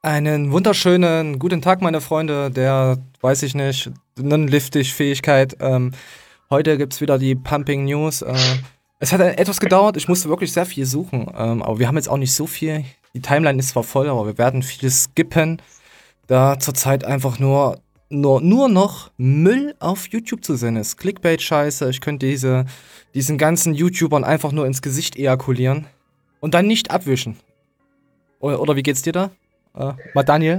Einen wunderschönen guten Tag, meine Freunde, der, weiß ich nicht, Non-Liftig-Fähigkeit. Heute gibt's wieder die Pumping News. Es hat etwas gedauert, ich musste wirklich sehr viel suchen, aber wir haben jetzt auch nicht so viel. Die Timeline ist zwar voll, aber wir werden viel skippen, da zurzeit einfach nur noch Müll auf YouTube zu sehen ist. Clickbait-Scheiße, ich könnte diesen ganzen YouTubern einfach nur ins Gesicht ejakulieren und dann nicht abwischen. Oder wie geht's dir da? Mal Daniel?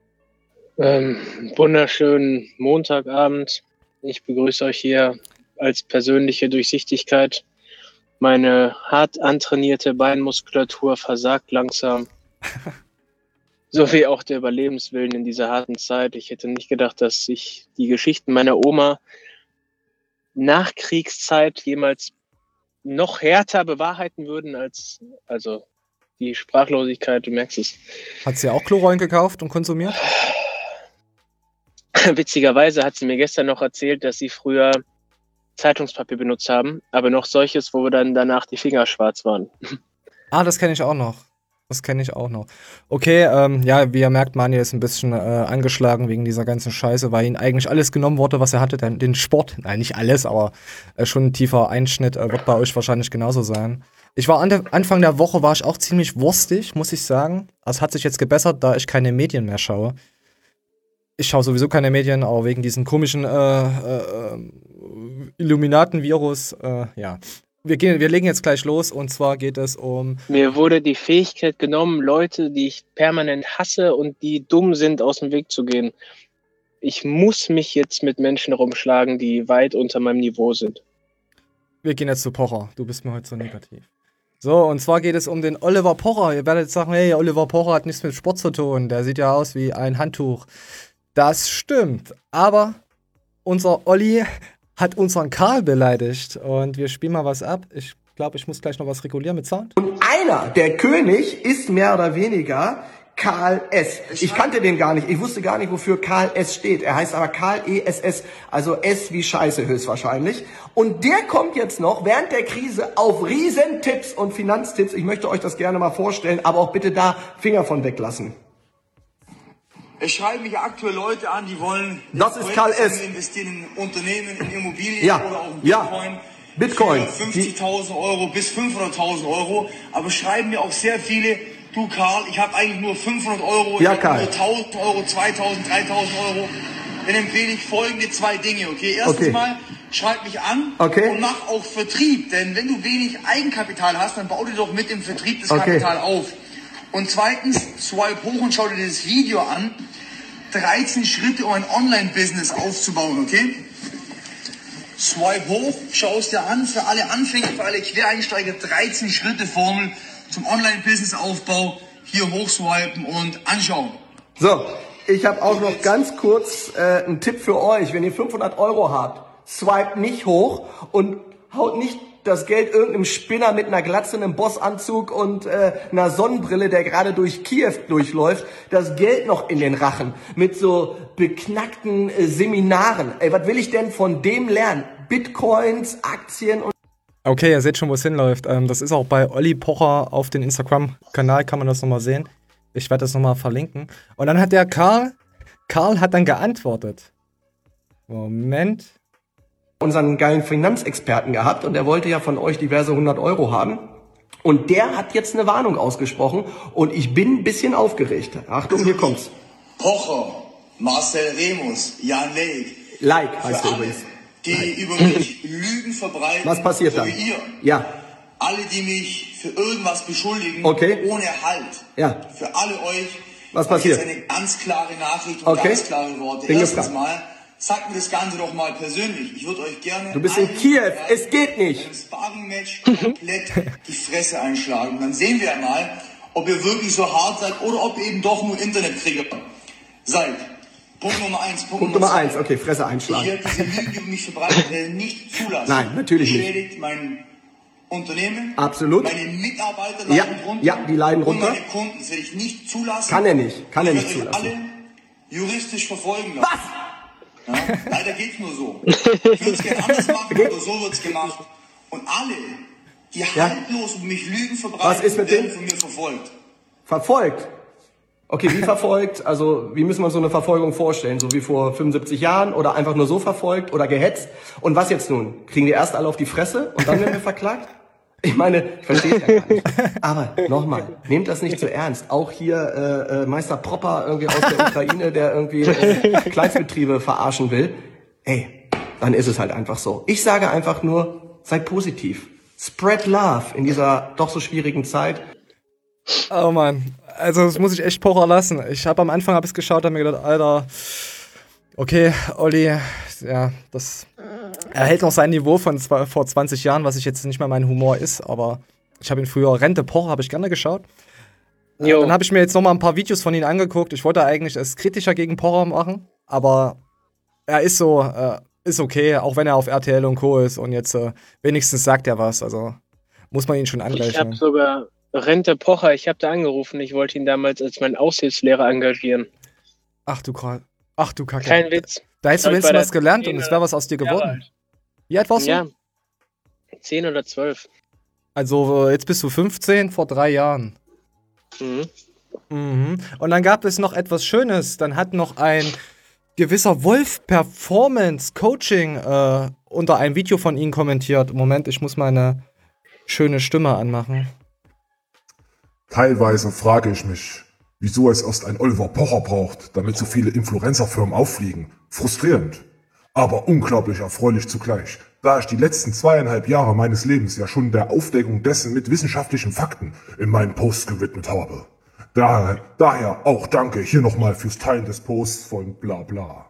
Wunderschönen Montagabend. Ich begrüße euch hier als persönliche Durchsichtigkeit. Meine hart antrainierte Beinmuskulatur versagt langsam. So wie auch der Überlebenswillen in dieser harten Zeit. Ich hätte nicht gedacht, dass sich die Geschichten meiner Oma nach Kriegszeit jemals noch härter bewahrheiten würden also die Sprachlosigkeit, du merkst es. Hat sie auch Chlorollen gekauft und konsumiert? Witzigerweise hat sie mir gestern noch erzählt, dass sie früher Zeitungspapier benutzt haben, aber noch solches, wo dann danach die Finger schwarz waren. Ah, das kenne ich auch noch. Okay, ja, wie ihr merkt, Manuel ist ein bisschen angeschlagen wegen dieser ganzen Scheiße, weil ihm eigentlich alles genommen wurde, was er hatte. Den Sport, nein, nicht alles, aber schon ein tiefer Einschnitt wird bei euch wahrscheinlich genauso sein. Ich war Anfang der Woche war ich auch ziemlich wurstig, muss ich sagen. Es hat sich jetzt gebessert, da ich keine Medien mehr schaue. Ich schaue sowieso keine Medien, auch wegen diesem komischen Illuminaten-Virus. Ja. Wir legen jetzt gleich los und zwar geht es um. Mir wurde die Fähigkeit genommen, Leute, die ich permanent hasse und die dumm sind, aus dem Weg zu gehen. Ich muss mich jetzt mit Menschen rumschlagen, die weit unter meinem Niveau sind. Wir gehen jetzt zu Pocher. Du bist mir heute so negativ. So, und zwar geht es um den Oliver Pocher. Ihr werdet jetzt sagen, hey, Oliver Pocher hat nichts mit Sport zu tun. Der sieht ja aus wie ein Handtuch. Das stimmt, aber unser Olli hat unseren Karl beleidigt und wir spielen mal was ab. Ich glaube, ich muss gleich noch was regulieren mit Sound. Und einer, der König, ist mehr oder weniger Karl S. Ich kannte den gar nicht. Ich wusste gar nicht, wofür Karl S steht. Er heißt aber Karl ESS, also S wie Scheiße höchstwahrscheinlich. Und der kommt jetzt noch während der Krise auf Riesentipps und Finanztipps. Ich möchte euch das gerne mal vorstellen, aber auch bitte da Finger von weglassen. Es schreiben mich aktuell Leute an, die wollen das ist Karl S. investieren in Unternehmen, in Immobilien ja. oder auch in Bitcoin. Für 50.000 Euro bis 500.000 Euro. Aber schreiben mir auch sehr viele, du Karl, ich habe eigentlich nur 500 Euro, ja, ich habe nur 1.000 Euro, 2.000, 3.000 Euro. Dann empfehle ich folgende zwei Dinge, okay? Erstens mal, schreib mich an und mach auch Vertrieb. Denn wenn du wenig Eigenkapital hast, dann bau dir doch mit im Vertrieb das Kapital auf. Und zweitens, swipe hoch und schau dir das Video an. 13 Schritte, um ein Online-Business aufzubauen, okay? Swipe hoch, schau es dir an. Für alle Anfänger, für alle Quereinsteiger, 13 Schritte Formel zum Online-Business-Aufbau. Hier hochswipen und anschauen. So, ich habe auch noch ganz kurz einen Tipp für euch. Wenn ihr 500 Euro habt, swipe nicht hoch und haut nicht das Geld irgendeinem Spinner mit einer Glatze, einem Bossanzug und einer Sonnenbrille, der gerade durch Kiew durchläuft, das Geld noch in den Rachen mit so beknackten Seminaren. Ey, was will ich denn von dem lernen? Bitcoins, Aktien und... Okay, ihr seht schon, wo es hinläuft. Das ist auch bei Olli Pocher auf dem Instagram-Kanal, kann man das nochmal sehen. Ich werde das nochmal verlinken. Und dann hat der Karl hat dann geantwortet. Moment... unseren geilen Finanzexperten gehabt und der wollte ja von euch diverse 100 Euro haben. Und der hat jetzt eine Warnung ausgesprochen und ich bin ein bisschen aufgeregt. Achtung, hier kommt's. Pocher, Marcel Remus, Jan Leik. Like heißt er übrigens. Die über mich Lügen verbreiten. Was passiert so dann? Wie ihr. Ja. Alle, die mich für irgendwas beschuldigen, ohne Halt. Ja. Für alle euch. Was passiert? Das ist eine ganz klare Nachricht und ganz klare Worte. Bin Erstens gefragt. mal, sagt mir das Ganze doch mal persönlich. Ich würde euch gerne... Du bist in Kiew, es geht nicht. ...im Sparring-Match komplett die Fresse einschlagen. Und dann sehen wir mal, ob ihr wirklich so hart seid oder ob ihr eben doch nur Internetkrieger seid. Punkt Nummer 1. Punkt Nummer 1, okay, Fresse einschlagen. Ich werde diese Lügen über mich verbreiten nicht zulassen. Nein, natürlich nicht. Beschädigt mein Unternehmen. Absolut. Meine Mitarbeiter leiden runter. Ja, die leiden runter. Und meine Kunden. Das werde ich nicht zulassen. Kann er nicht Ich werde euch zulassen. alle juristisch verfolgen lassen. Was? Ja, leider geht's nur so. Ich würde es gerne anders machen, aber so wird's gemacht. Und alle, die haltlos über mich Lügen verbreiten, Was ist mit werden denen? von mir verfolgt. Verfolgt? Okay, wie verfolgt? Also, wie müssen wir uns so eine Verfolgung vorstellen? So wie vor 75 Jahren oder einfach nur so verfolgt oder gehetzt? Und was jetzt nun? Kriegen die erst alle auf die Fresse und dann werden wir verklagt? Ich meine, ich verstehe es ja gar nicht. Aber nochmal, nehmt das nicht zu ernst. Auch hier Meister Propper irgendwie aus der Ukraine, der irgendwie Kleinstbetriebe verarschen will. Ey, dann ist es halt einfach so. Ich sage einfach nur, seid positiv. Spread love in dieser doch so schwierigen Zeit. Oh Mann, also das muss ich echt Pocher lassen. Ich habe am Anfang es geschaut, habe mir gedacht, Alter, okay, Olli, ja, er hält noch sein Niveau von vor 20 Jahren, was ich jetzt nicht mehr mein Humor ist, aber ich habe ihn früher, Rente Pocher, habe ich gerne geschaut. Dann habe ich mir jetzt noch mal ein paar Videos von ihm angeguckt. Ich wollte eigentlich es kritischer gegen Pocher machen, aber er ist so, ist okay, auch wenn er auf RTL und Co. ist und jetzt wenigstens sagt er was, also muss man ihn schon angleichen. Ich habe sogar Rente Pocher, ich habe da angerufen, ich wollte ihn damals als meinen Aushilfslehrer engagieren. Ach du Kacke. Kein Witz. Da hättest du wenigstens was gelernt und es wäre was aus dir geworden. Wie alt warst du? Ja, 10 oder 12. Also jetzt bist du 15, vor 3 Jahren. Mhm. Und dann gab es noch etwas Schönes. Dann hat noch ein gewisser Wolf Performance Coaching unter einem Video von Ihnen kommentiert. Moment, ich muss meine schöne Stimme anmachen. Teilweise frage ich mich, wieso es erst ein Oliver Pocher braucht, damit so viele Influencerfirmen auffliegen. Frustrierend, aber unglaublich erfreulich zugleich, da ich die letzten 2,5 Jahre meines Lebens ja schon der Aufdeckung dessen mit wissenschaftlichen Fakten in meinen Posts gewidmet habe. Daher auch danke hier nochmal fürs Teilen des Posts von bla bla.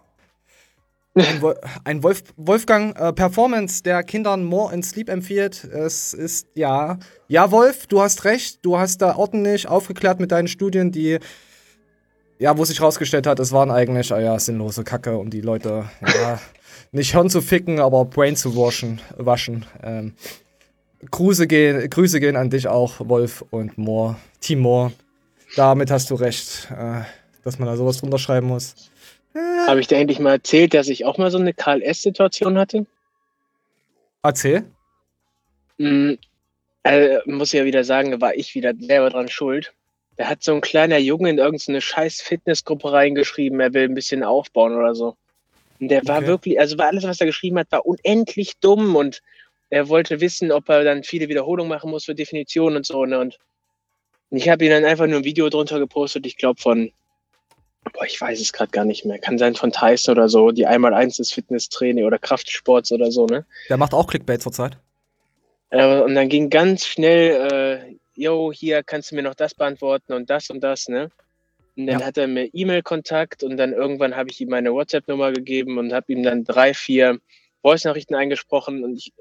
Ein Wolfgang Performance, der Kindern More and Sleep empfiehlt. Es ist, ja, Wolf, du hast recht. Du hast da ordentlich aufgeklärt mit deinen Studien, die, ja, wo sich rausgestellt hat, es waren eigentlich, sinnlose Kacke, um die Leute, nicht Hirn zu ficken, aber Brain zu waschen. Grüße gehen an dich auch, Wolf und More, Team More. Damit hast du recht, dass man da sowas drunter schreiben muss. Habe ich dir endlich mal erzählt, dass ich auch mal so eine KLS-Situation hatte? Erzähl. Muss ich ja wieder sagen, da war ich wieder selber dran schuld. Da hat so ein kleiner Junge in irgendeine scheiß Fitnessgruppe reingeschrieben, er will ein bisschen aufbauen oder so. Und der war wirklich, also war alles, was er geschrieben hat, war unendlich dumm und er wollte wissen, ob er dann viele Wiederholungen machen muss für Definitionen und so. Ne? Und ich habe ihm dann einfach nur ein Video drunter gepostet, ich glaube von, ich weiß es gerade gar nicht mehr. Kann sein von Tyson oder so, die 1x1 des Fitnesstraining oder Kraftsports oder so, ne? Der macht auch Clickbait zurzeit. Und dann ging ganz schnell, hier kannst du mir noch das beantworten und das, ne? Und dann hat er mir E-Mail-Kontakt und dann irgendwann habe ich ihm meine WhatsApp-Nummer gegeben und habe ihm dann 3, 4 Voice-Nachrichten eingesprochen und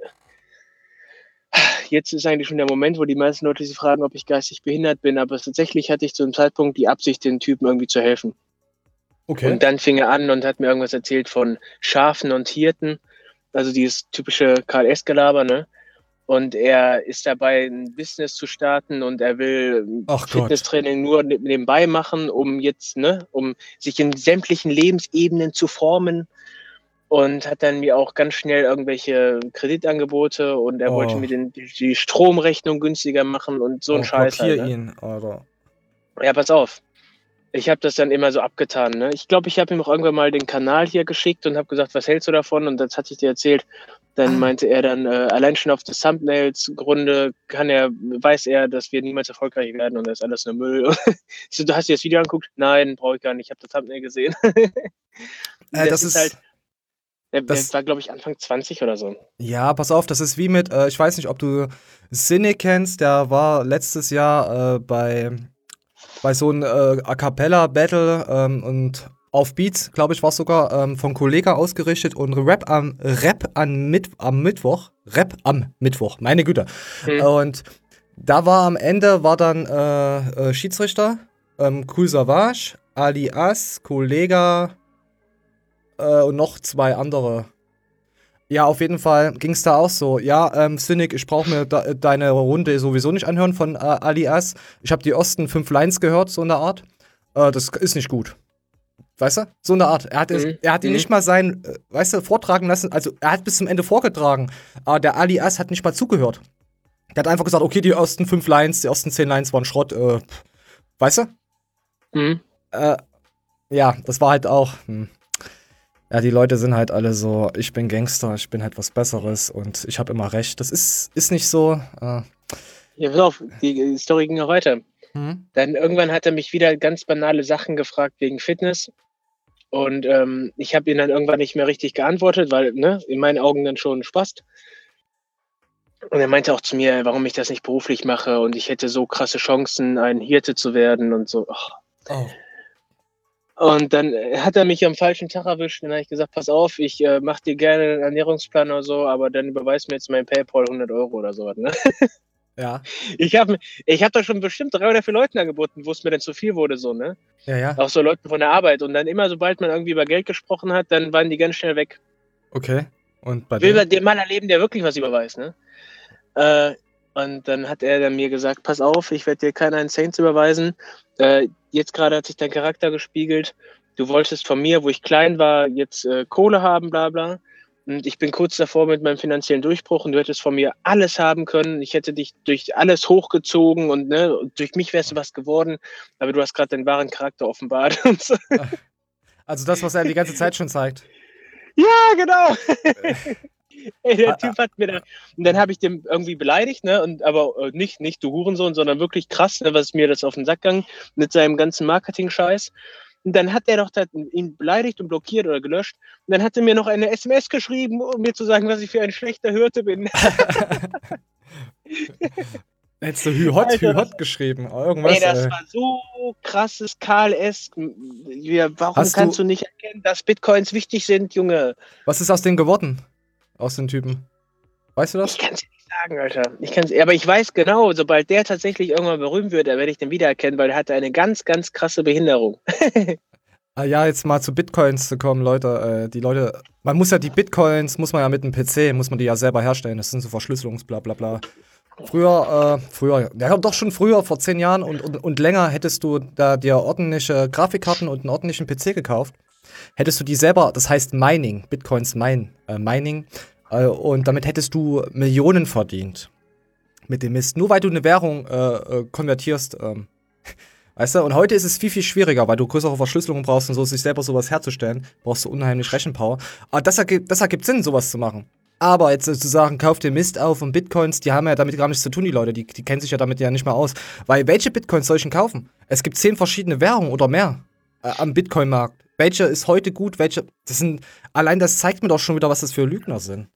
jetzt ist eigentlich schon der Moment, wo die meisten Leute sich fragen, ob ich geistig behindert bin, aber tatsächlich hatte ich zu einem Zeitpunkt die Absicht, den Typen irgendwie zu helfen. Okay. Und dann fing er an und hat mir irgendwas erzählt von Schafen und Hirten, also dieses typische KLS-Gelaber, ne? Und er ist dabei, ein Business zu starten und er will Fitnesstraining nur nebenbei machen, um jetzt, ne, um sich in sämtlichen Lebensebenen zu formen. Und hat dann mir auch ganz schnell irgendwelche Kreditangebote und er wollte mir die Stromrechnung günstiger machen und so ein Scheiß. Halt, ne? Ihn, Alter. Ja, pass auf. Ich habe das dann immer so abgetan. Ne? Ich glaube, ich habe ihm auch irgendwann mal den Kanal hier geschickt und habe gesagt, was hältst du davon? Und das hatte ich dir erzählt. Dann meinte er dann, allein schon auf des Thumbnails Grunde weiß er, dass wir niemals erfolgreich werden und das ist alles nur Müll. So, du hast dir das Video angeguckt? Nein, brauche ich gar nicht. Ich habe das Thumbnail gesehen. Das ist halt. Der war, glaube ich, Anfang 20 oder so. Ja, pass auf, das ist wie mit, ich weiß nicht, ob du Cynic kennst, der war letztes Jahr bei so einem A Cappella Battle und auf Beats, glaube ich, war es sogar von Kollega ausgerichtet und Rap am Mittwoch, meine Güte. Und da war am Ende, dann Schiedsrichter, Cool Savage, Alias, Kollega, und noch 2 andere. Ja, auf jeden Fall ging es da auch so. Ja, Cynic, ich brauche mir deine Runde sowieso nicht anhören von Alias. Ich habe die ersten 5 Lines gehört, so in der Art. Das ist nicht gut. Weißt du? So in der Art. Er hat ihn nicht mal vortragen lassen. Also, er hat bis zum Ende vorgetragen. Aber der Alias hat nicht mal zugehört. Der hat einfach gesagt, okay, die ersten 5 Lines, die ersten 10 Lines waren Schrott. Weißt du? Ja, das war halt auch. Ja, die Leute sind halt alle so, ich bin Gangster, ich bin halt was Besseres und ich habe immer recht. Das ist nicht so. Ja, pass auf, die Story ging noch weiter. Dann irgendwann hat er mich wieder ganz banale Sachen gefragt wegen Fitness. Und ich habe ihn dann irgendwann nicht mehr richtig geantwortet, weil, ne, in meinen Augen dann schon Spaß. Und er meinte auch zu mir, warum ich das nicht beruflich mache und ich hätte so krasse Chancen, ein Hirte zu werden und so. Oh. Und dann hat er mich am falschen Tag erwischt und dann habe ich gesagt, pass auf, ich mache dir gerne einen Ernährungsplan oder so, aber dann überweis mir jetzt mein PayPal 100 Euro oder so. Ne? Ja. Ich hab da schon bestimmt 3 oder 4 Leuten angeboten, wo es mir dann zu viel wurde, so, ne? Ja. Auch so Leuten von der Arbeit. Und dann immer, sobald man irgendwie über Geld gesprochen hat, dann waren die ganz schnell weg. Okay. Und bei Will man den Mann erleben, der wirklich was überweist, ne? Und dann hat er dann mir gesagt, pass auf, ich werde dir keinen Saints überweisen. Jetzt gerade hat sich dein Charakter gespiegelt. Du wolltest von mir, wo ich klein war, jetzt Kohle haben, bla bla. Und ich bin kurz davor mit meinem finanziellen Durchbruch und du hättest von mir alles haben können. Ich hätte dich durch alles hochgezogen und ne, durch mich wärst du was geworden. Aber du hast gerade deinen wahren Charakter offenbart. Und so. Also das, was er die ganze Zeit schon zeigt. Ja, genau. Ey, der Typ hat mir da. Und dann habe ich den irgendwie beleidigt, ne? Und aber nicht du Hurensohn, sondern wirklich krass, ne, was mir das auf den Sack ging mit seinem ganzen Marketing-Scheiß. Und dann hat er doch ihn beleidigt und blockiert oder gelöscht. Und dann hat er mir noch eine SMS geschrieben, um mir zu sagen, was ich für ein schlechter Hirte bin. Hättest du Hü-Hot geschrieben. Irgendwas, ey, das war so krasses KLS. Warum kannst du nicht erkennen, dass Bitcoins wichtig sind, Junge? Was ist aus denen geworden? Aus den Typen? Weißt du das? Ich kann es dir nicht sagen, Alter. Aber ich weiß genau, sobald der tatsächlich irgendwann berühmt wird, dann werde ich den wiedererkennen, weil er hatte eine ganz, ganz krasse Behinderung. Ja, jetzt mal zu Bitcoins zu kommen, Leute. Die Leute, man muss ja die Bitcoins, muss man ja mit einem PC, muss man die ja selber herstellen. Das sind so Verschlüsselungs-Blablabla. Früher, ja doch schon früher, vor 10 Jahren und länger hättest du da dir ordentliche Grafikkarten und einen ordentlichen PC gekauft. Hättest du die selber, das heißt Mining, Bitcoins Mining, und damit hättest du Millionen verdient. Mit dem Mist. Nur weil du eine Währung konvertierst, weißt du? Und heute ist es viel, viel schwieriger, weil du größere Verschlüsselungen brauchst und so, sich selber sowas herzustellen. Brauchst du unheimlich Rechenpower. Aber das ergibt Sinn, sowas zu machen. Aber jetzt zu sagen, kauf dir Mist auf und Bitcoins, die haben ja damit gar nichts zu tun, die Leute. Die kennen sich ja damit ja nicht mal aus. Weil welche Bitcoins soll ich denn kaufen? Es gibt 10 verschiedene Währungen oder mehr am Bitcoin-Markt. Welche ist heute gut, allein das zeigt mir doch schon wieder, was das für Lügner sind.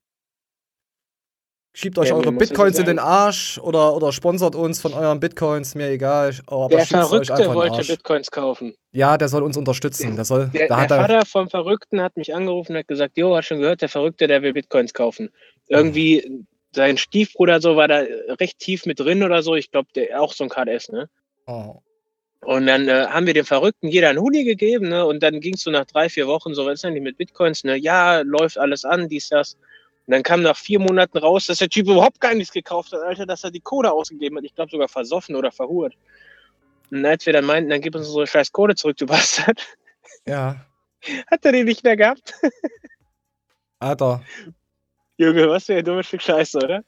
Schiebt euch eure Bitcoins in den Arsch oder sponsert uns von euren Bitcoins, mir egal. Aber der Verrückte wollte Bitcoins kaufen. Ja, der soll uns unterstützen. Der Vater vom Verrückten hat mich angerufen und hat gesagt, jo, hast schon gehört, der Verrückte, der will Bitcoins kaufen. Irgendwie, sein Stiefbruder so war da recht tief mit drin oder so. Ich glaube, der auch so ein KDS, ne? Oh. Und dann haben wir dem Verrückten jeder einen Huni gegeben, ne? Und dann ging es so nach 3-4 Wochen so, was ist denn mit Bitcoins, ne? Ja, läuft alles an, dies, das. Und dann kam nach 4 Monaten raus, dass der Typ überhaupt gar nichts gekauft hat, Alter, dass er die Kohle ausgegeben hat. Ich glaube sogar versoffen oder verhurt. Und als wir dann meinten, dann gib uns unsere scheiß Kohle zurück, du Bastard. Ja. Hat er die nicht mehr gehabt? Alter. Junge, was für ein dummes Stück Scheiße, oder?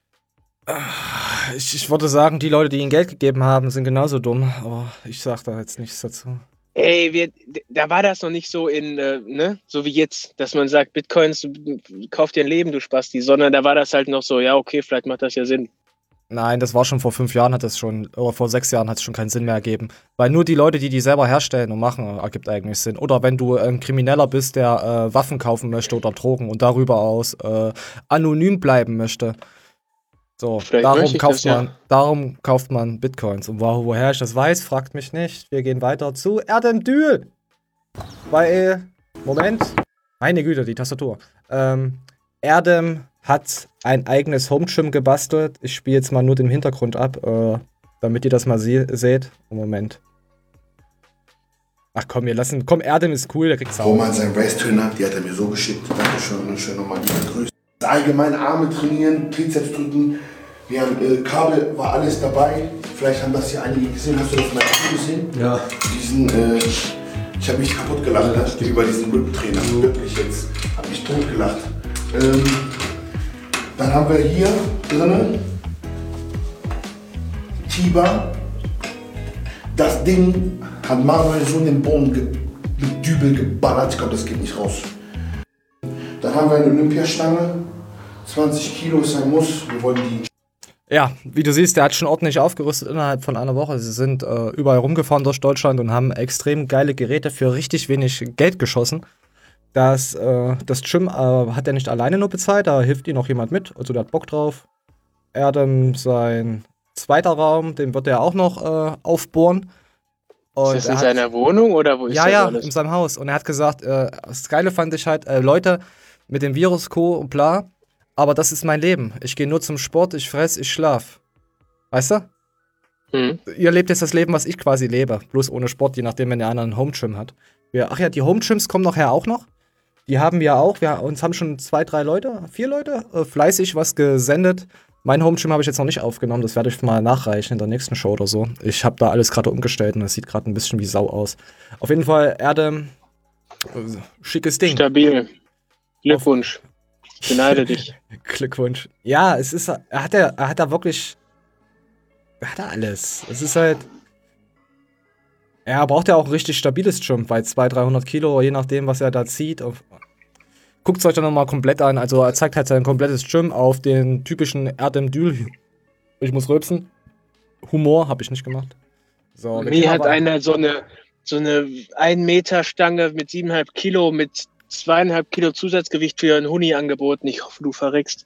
Ich würde sagen, die Leute, die ihm Geld gegeben haben, sind genauso dumm. Aber ich sag da jetzt nichts dazu. Ey, da war das noch nicht so ne, so wie jetzt, dass man sagt, Bitcoins, kauf dir ein Leben, du Spasti, sondern da war das halt noch so, ja, okay, vielleicht macht das ja Sinn. Nein, das war schon vor 5 Jahren, oder vor 6 Jahren hat es schon keinen Sinn mehr ergeben. Weil nur die Leute, die selber herstellen und machen, ergibt eigentlich Sinn. Oder wenn du ein Krimineller bist, der Waffen kaufen möchte oder Drogen und darüber aus anonym bleiben möchte. So, darum kauft man Bitcoins. Und woher ich das weiß, fragt mich nicht. Wir gehen weiter zu Erdem Dül. Weil, Moment. Meine Güte, die Tastatur. Erdem hat ein eigenes Home-Gym gebastelt. Ich spiele jetzt mal nur den Hintergrund ab, damit ihr das mal seht. Moment. Ach komm, komm, Erdem ist cool, der kriegt's auch. Roman, sein Race-Trainer, die hat er mir so geschickt. Dankeschön, schön nochmal die Grüße. Allgemein Arme trainieren, Trizeps drücken. Wir haben Kabel, war alles dabei. Vielleicht haben das hier einige gesehen. Hast du das mal gesehen? Ja. Ich habe mich kaputt gelacht über diesen Rip-Trainer. Wirklich jetzt. Habe mich tot gelacht. Dann haben wir hier drinnen Tiba. Das Ding hat Manuel so in den Boden mit Dübel geballert. Ich glaube, das geht nicht raus. Dann haben wir eine Olympiastange. 20 Kilo ist ein Muss. Wir wollen die. Ja, wie du siehst, der hat schon ordentlich aufgerüstet innerhalb von einer Woche. Sie sind überall rumgefahren durch Deutschland und haben extrem geile Geräte für richtig wenig Geld geschossen. Das Gym hat er nicht alleine nur bezahlt, da hilft ihm noch jemand mit. Also der hat Bock drauf. Sein zweiter Raum, den wird er auch noch aufbohren. Und ist das in seiner Wohnung oder wo ist das alles? Ja, in seinem Haus. Und er hat gesagt, das Geile fand ich halt, Leute, mit dem Virus, Co. und bla, aber das ist mein Leben. Ich gehe nur zum Sport, ich fress, ich schlaf. Weißt du? Ihr lebt jetzt das Leben, was ich quasi lebe. Bloß ohne Sport, je nachdem, wenn der andere einen Home-Gym hat. Die Home-Gyms kommen nachher auch noch. Die haben wir auch. Uns haben schon 4 Leute, fleißig was gesendet. Mein Home-Gym habe ich jetzt noch nicht aufgenommen. Das werde ich mal nachreichen in der nächsten Show oder so. Ich habe da alles gerade umgestellt und das sieht gerade ein bisschen wie Sau aus. Auf jeden Fall, Erde, schickes Ding. Stabil. Glückwunsch. Ich beneide dich. Glückwunsch. Ja, er hat da wirklich, er hat da alles. Es ist halt, er braucht ja auch ein richtig stabiles Gym, bei 200-300 Kilo, je nachdem, was er da zieht. Guckt es euch dann nochmal komplett an. Also er zeigt halt sein komplettes Gym auf den typischen Erdem Dül. Ich muss rülpsen. Humor habe ich nicht gemacht. So, mir hat einer so eine 1 Meter Stange mit 7,5 Kilo mit 2,5 Kilo Zusatzgewicht für einen Huni angeboten. Ich hoffe, du verreckst.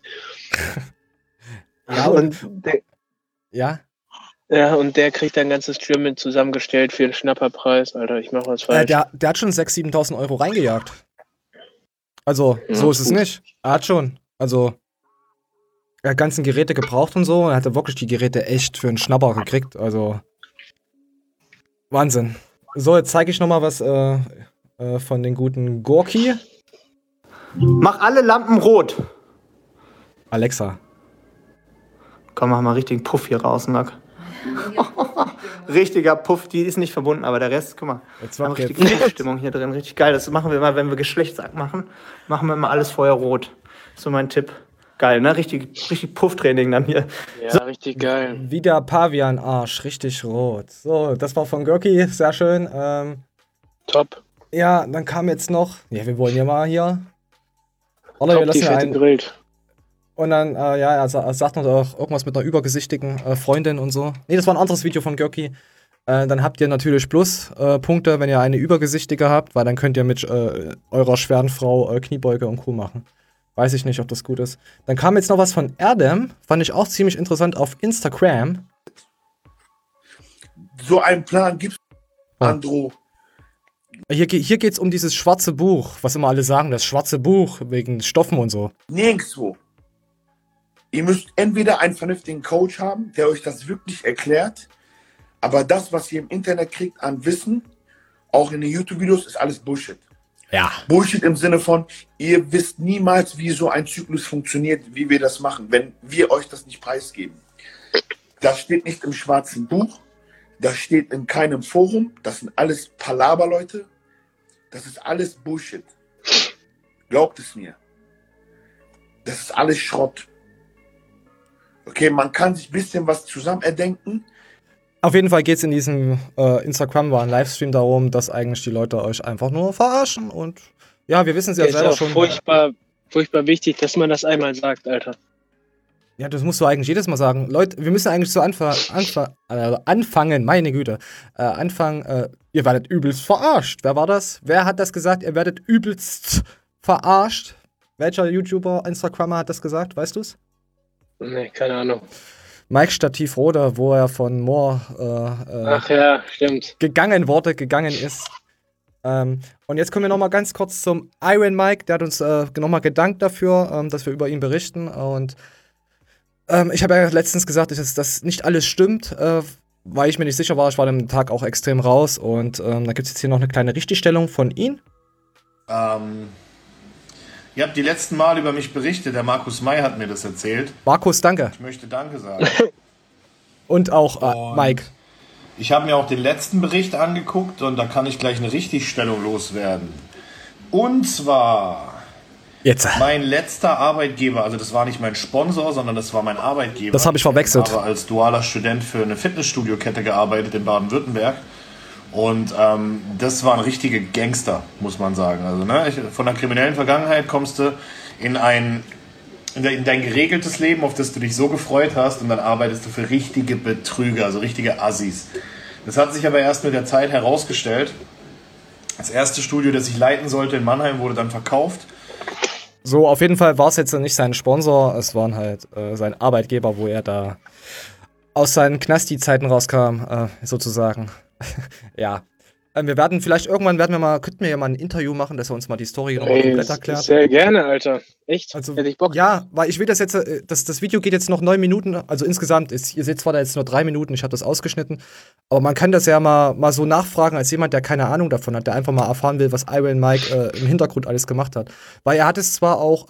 Ja, und der kriegt ein ganzes Gym mit zusammengestellt für einen Schnapperpreis. Alter, ich mache was falsch. der hat schon 6.000, 7.000 Euro reingejagt. Also, so ist es nicht. Er hat schon. Also, er hat ganzen Geräte gebraucht und so. Und er hatte wirklich die Geräte echt für einen Schnapper gekriegt. Also, Wahnsinn. So, jetzt zeige ich nochmal was von den guten Gorki. Mach alle Lampen rot. Alexa. Komm, mach mal richtigen Puff hier raus, Mac. Richtiger Puff, die ist nicht verbunden, aber der Rest, guck mal. Jetzt wir haben richtig Puffstimmung hier drin, richtig geil. Das machen wir mal, wenn wir Geschlechtsakt machen wir immer alles vorher rot. So mein Tipp. Geil, ne? Richtig Pufftraining dann hier. Ja, so. Richtig geil. Wie der Pavian-Arsch, richtig rot. So, das war von Görki, sehr schön. Top. Ja, dann kam jetzt noch, wir wollen ja mal hier. Top, wir lassen die Fette gegrillt. Und dann, er sagt noch auch irgendwas mit einer übergesichtigen Freundin und so. Nee, das war ein anderes Video von Görki. Dann habt ihr natürlich Pluspunkte, wenn ihr eine übergesichtige habt, weil dann könnt ihr mit eurer schweren Frau Kniebeuge und Co. machen. Weiß ich nicht, ob das gut ist. Dann kam jetzt noch was von Erdem, fand ich auch ziemlich interessant auf Instagram. So einen Plan gibt's, Andro. Hier geht's um dieses schwarze Buch, was immer alle sagen, das schwarze Buch, wegen Stoffen und so. Nirgendwo. Ihr müsst entweder einen vernünftigen Coach haben, der euch das wirklich erklärt, aber das, was ihr im Internet kriegt an Wissen, auch in den YouTube-Videos, ist alles Bullshit. Ja. Bullshit im Sinne von, ihr wisst niemals, wie so ein Zyklus funktioniert, wie wir das machen, wenn wir euch das nicht preisgeben. Das steht nicht im schwarzen Buch, das steht in keinem Forum, das sind alles Palaver-Leute, das ist alles Bullshit. Glaubt es mir. Das ist alles Schrott. Okay, man kann sich ein bisschen was zusammen erdenken. Auf jeden Fall geht es in diesem Instagram war ein Livestream darum, dass eigentlich die Leute euch einfach nur verarschen und ja, wir wissen es ja selber schon. Furchtbar wichtig, dass man das einmal sagt, Alter. Ja, das musst du eigentlich jedes Mal sagen. Leute, wir müssen eigentlich so anfangen, meine Güte. Ihr werdet übelst verarscht. Wer war das? Wer hat das gesagt? Ihr werdet übelst verarscht. Welcher YouTuber, Instagrammer hat das gesagt? Weißt du's? Nee, keine Ahnung. Mike Stativ Roder, wo er von Moore ach ja, stimmt. gegangen ist. Und jetzt kommen wir nochmal ganz kurz zum Iron Mike. Der hat uns nochmal gedankt dafür, dass wir über ihn berichten. Und ich habe ja letztens gesagt, dass das nicht alles stimmt, weil ich mir nicht sicher war. Ich war an dem Tag auch extrem raus. Und da gibt es jetzt hier noch eine kleine Richtigstellung von ihm. Ihr habt die letzten Mal über mich berichtet, der Markus May hat mir das erzählt. Markus, danke. Ich möchte Danke sagen. Und auch Mike. Ich habe mir auch den letzten Bericht angeguckt und da kann ich gleich eine Richtigstellung loswerden. Und zwar, jetzt. Mein letzter Arbeitgeber, also das war nicht mein Sponsor, sondern das war mein Arbeitgeber. Das habe ich verwechselt. Ich habe als dualer Student für eine Fitnessstudio-Kette gearbeitet in Baden-Württemberg. Und das waren richtige Gangster, muss man sagen. Also ne, von der kriminellen Vergangenheit kommst du in dein geregeltes Leben, auf das du dich so gefreut hast, und dann arbeitest du für richtige Betrüger, also richtige Assis. Das hat sich aber erst mit der Zeit herausgestellt. Das erste Studio, das ich leiten sollte in Mannheim, wurde dann verkauft. So, auf jeden Fall war es jetzt nicht sein Sponsor, es waren halt sein Arbeitgeber, wo er da aus seinen Knasti-Zeiten rauskam, sozusagen. Ja. Könnten wir ja mal ein Interview machen, dass er uns mal die Story nochmal komplett erklärt. Sehr gerne, Alter. Echt? Also, hätte ich Bock. Ja, weil ich will das jetzt, das Video geht jetzt noch 9 Minuten, also insgesamt, ihr seht zwar da jetzt nur 3 Minuten, ich habe das ausgeschnitten, aber man kann das ja mal so nachfragen, als jemand, der keine Ahnung davon hat, der einfach mal erfahren will, was Iron Mike im Hintergrund alles gemacht hat. Weil er hat es zwar auch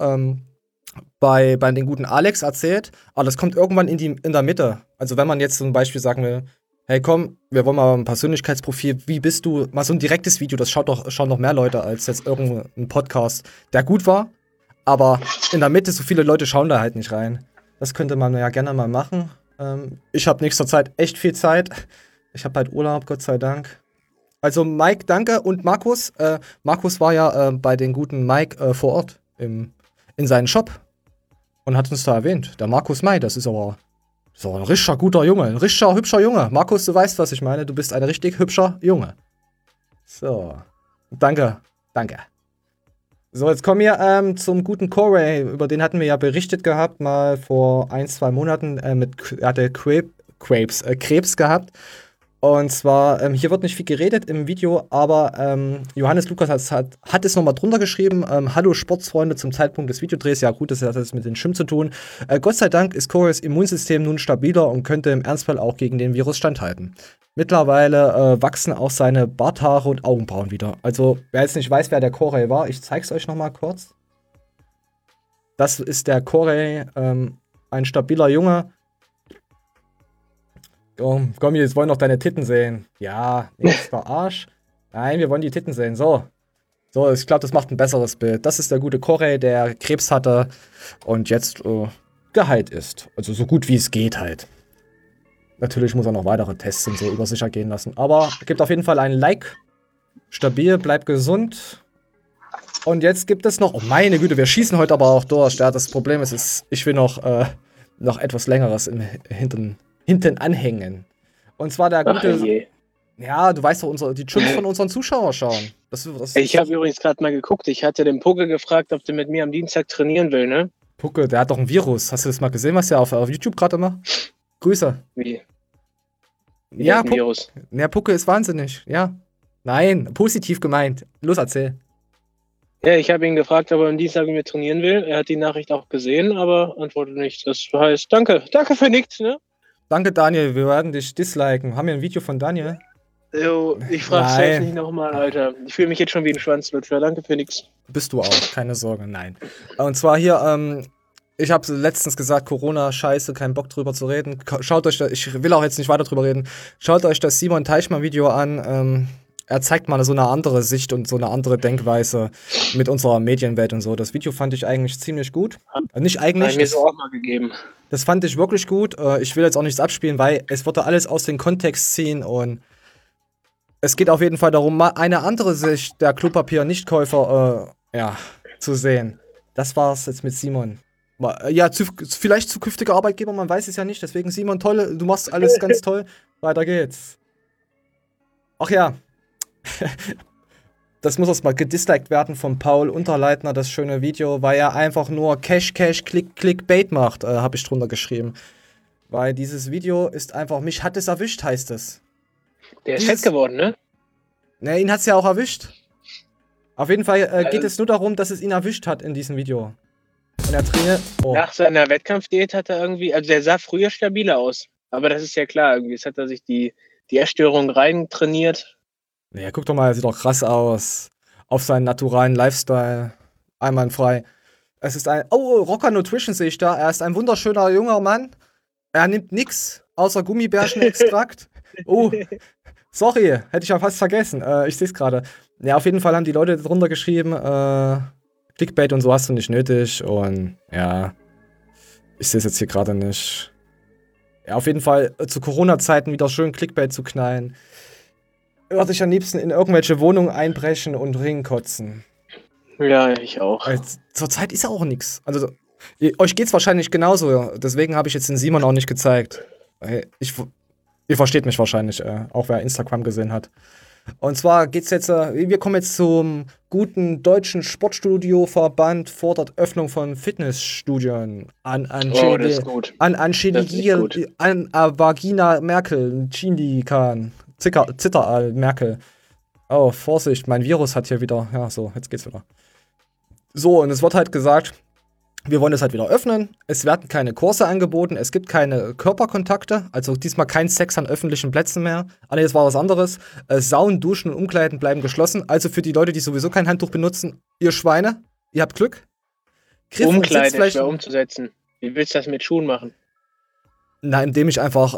bei den guten Alex erzählt, aber das kommt irgendwann in der Mitte. Also wenn man jetzt zum Beispiel sagen will, hey komm, wir wollen mal ein Persönlichkeitsprofil, wie bist du? Mal so ein direktes Video, das schauen noch mehr Leute als jetzt irgendein Podcast, der gut war, aber in der Mitte so viele Leute schauen da halt nicht rein. Das könnte man ja gerne mal machen. Ich habe nächster Zeit echt viel Zeit. Ich habe halt Urlaub, Gott sei Dank. Also Mike, danke. Und Markus. Markus war ja bei den guten Mike vor Ort in seinem Shop und hat uns da erwähnt. Der Markus May, das ist aber so ein richtiger guter Junge, ein richtiger hübscher Junge. Markus, du weißt, was ich meine. Du bist ein richtig hübscher Junge. So. Danke. So, jetzt kommen wir zum guten Corey. Über den hatten wir ja berichtet gehabt, mal vor 1-2 Monaten. Er hatte Krebs gehabt. Und zwar, hier wird nicht viel geredet im Video, aber Johannes Lukas hat es nochmal drunter geschrieben. Hallo Sportsfreunde, zum Zeitpunkt des Videodrehs. Ja gut, das hat jetzt mit den Schwimmen zu tun. Gott sei Dank ist Corys Immunsystem nun stabiler und könnte im Ernstfall auch gegen den Virus standhalten. Mittlerweile wachsen auch seine Barthaare und Augenbrauen wieder. Also, wer jetzt nicht weiß, wer der Corey war, ich zeig's euch nochmal kurz. Das ist der Corey, ein stabiler Junge. Komm, jetzt wollen noch deine Titten sehen. Ja, nichts Arsch. Nein, wir wollen die Titten sehen. So, ich glaube, das macht ein besseres Bild. Das ist der gute Corey, der Krebs hatte und jetzt geheilt ist. Also so gut wie es geht halt. Natürlich muss er noch weitere Tests und so über sich ergehen lassen. Aber gibt auf jeden Fall ein Like. Stabil, bleibt gesund. Und jetzt gibt es noch... Oh meine Güte, wir schießen heute aber auch durch. Ja, das Problem ist ich will noch etwas Längeres hinten anhängen. Und zwar der gute... Ja, du weißt doch, die Chums von unseren Zuschauern schauen. Ich habe übrigens gerade mal geguckt. Ich hatte den Pucke gefragt, ob der mit mir am Dienstag trainieren will, ne? Pucke, der hat doch ein Virus. Hast du das mal gesehen, was der auf YouTube gerade macht? Grüße. Wie? Ja, Virus. Ja, Pucke ist wahnsinnig. Ja. Nein, positiv gemeint. Los, erzähl. Ja, ich habe ihn gefragt, ob er am Dienstag mit mir trainieren will. Er hat die Nachricht auch gesehen, aber antwortet nicht. Das heißt, danke für nichts, ne? Danke, Daniel. Wir werden dich disliken. Haben wir ein Video von Daniel? Jo, ich frage selbst nicht nochmal, Alter. Ich fühle mich jetzt schon wie ein Schwanzlutscher. Danke für nichts. Bist du auch, keine Sorge, nein. Und zwar hier, ich habe letztens gesagt, Corona, scheiße, kein Bock drüber zu reden. Schaut euch das, ich will auch jetzt nicht weiter drüber reden. Schaut euch das Simon Teichmann-Video an. Er zeigt mal so eine andere Sicht und so eine andere Denkweise mit unserer Medienwelt und so. Das Video fand ich eigentlich ziemlich gut. Nicht eigentlich. Hat mir so auch mal gegeben. Das fand ich wirklich gut. Ich will jetzt auch nichts abspielen, weil es wurde alles aus dem Kontext ziehen und es geht auf jeden Fall darum, mal eine andere Sicht der Klopapier-Nichtkäufer zu sehen. Das war's jetzt mit Simon. Ja, vielleicht zukünftiger Arbeitgeber, man weiß es ja nicht. Deswegen, Simon, toll, du machst alles ganz toll. Weiter geht's. Ach ja. Das muss erstmal gedisliked werden von Paul Unterleitner, das schöne Video, weil er einfach nur Cash, Clickbait macht, habe ich drunter geschrieben. Weil dieses Video ist einfach, mich hat es erwischt, heißt es. Der ist fett geworden, ne? Ne, ihn hat's ja auch erwischt. Auf jeden Fall geht es nur darum, dass es ihn erwischt hat in diesem Video. Und er trainiert. Oh. Nach seiner Wettkampfdiät hat er irgendwie, also der sah früher stabiler aus. Aber das ist ja klar, irgendwie. Jetzt hat er sich die Essstörung rein trainiert. Ja, guck doch mal, er sieht doch krass aus. Auf seinen naturalen Lifestyle. Einwandfrei. Es ist ein. Oh, Rocker Nutrition sehe ich da. Er ist ein wunderschöner junger Mann. Er nimmt nichts außer Gummibärchenextrakt. Oh, sorry, hätte ich ja fast vergessen. Ich sehe es gerade. Ja, auf jeden Fall haben die Leute drunter geschrieben, Clickbait und so hast du nicht nötig. Und ja, ich sehe es jetzt hier gerade nicht. Ja, auf jeden Fall zu Corona-Zeiten wieder schön Clickbait zu knallen. würde ich am liebsten in irgendwelche Wohnungen einbrechen und rinkotzen. Ja, ich auch. Zurzeit ist ja auch nichts. Also, euch geht's wahrscheinlich genauso. Deswegen habe ich jetzt den Simon auch nicht gezeigt. Ihr versteht mich wahrscheinlich, auch wer Instagram gesehen hat. Und zwar geht's jetzt, wir kommen jetzt zum guten deutschen Sportstudioverband, fordert Öffnung von Fitnessstudien an Vagina Merkel, Chindikan, Zitteral Merkel. Oh, Vorsicht, mein Virus hat hier wieder, ja so, jetzt geht's wieder. So, und es wird halt gesagt, wir wollen es halt wieder öffnen, es werden keine Kurse angeboten, es gibt keine Körperkontakte, also diesmal kein Sex an öffentlichen Plätzen mehr. Nee, das war was anderes. Saunen, Duschen und Umkleiden bleiben geschlossen, also für die Leute, die sowieso kein Handtuch benutzen, ihr Schweine, ihr habt Glück. Umkleiden ist schwer umzusetzen. Wie willst du das mit Schuhen machen? Na, indem ich einfach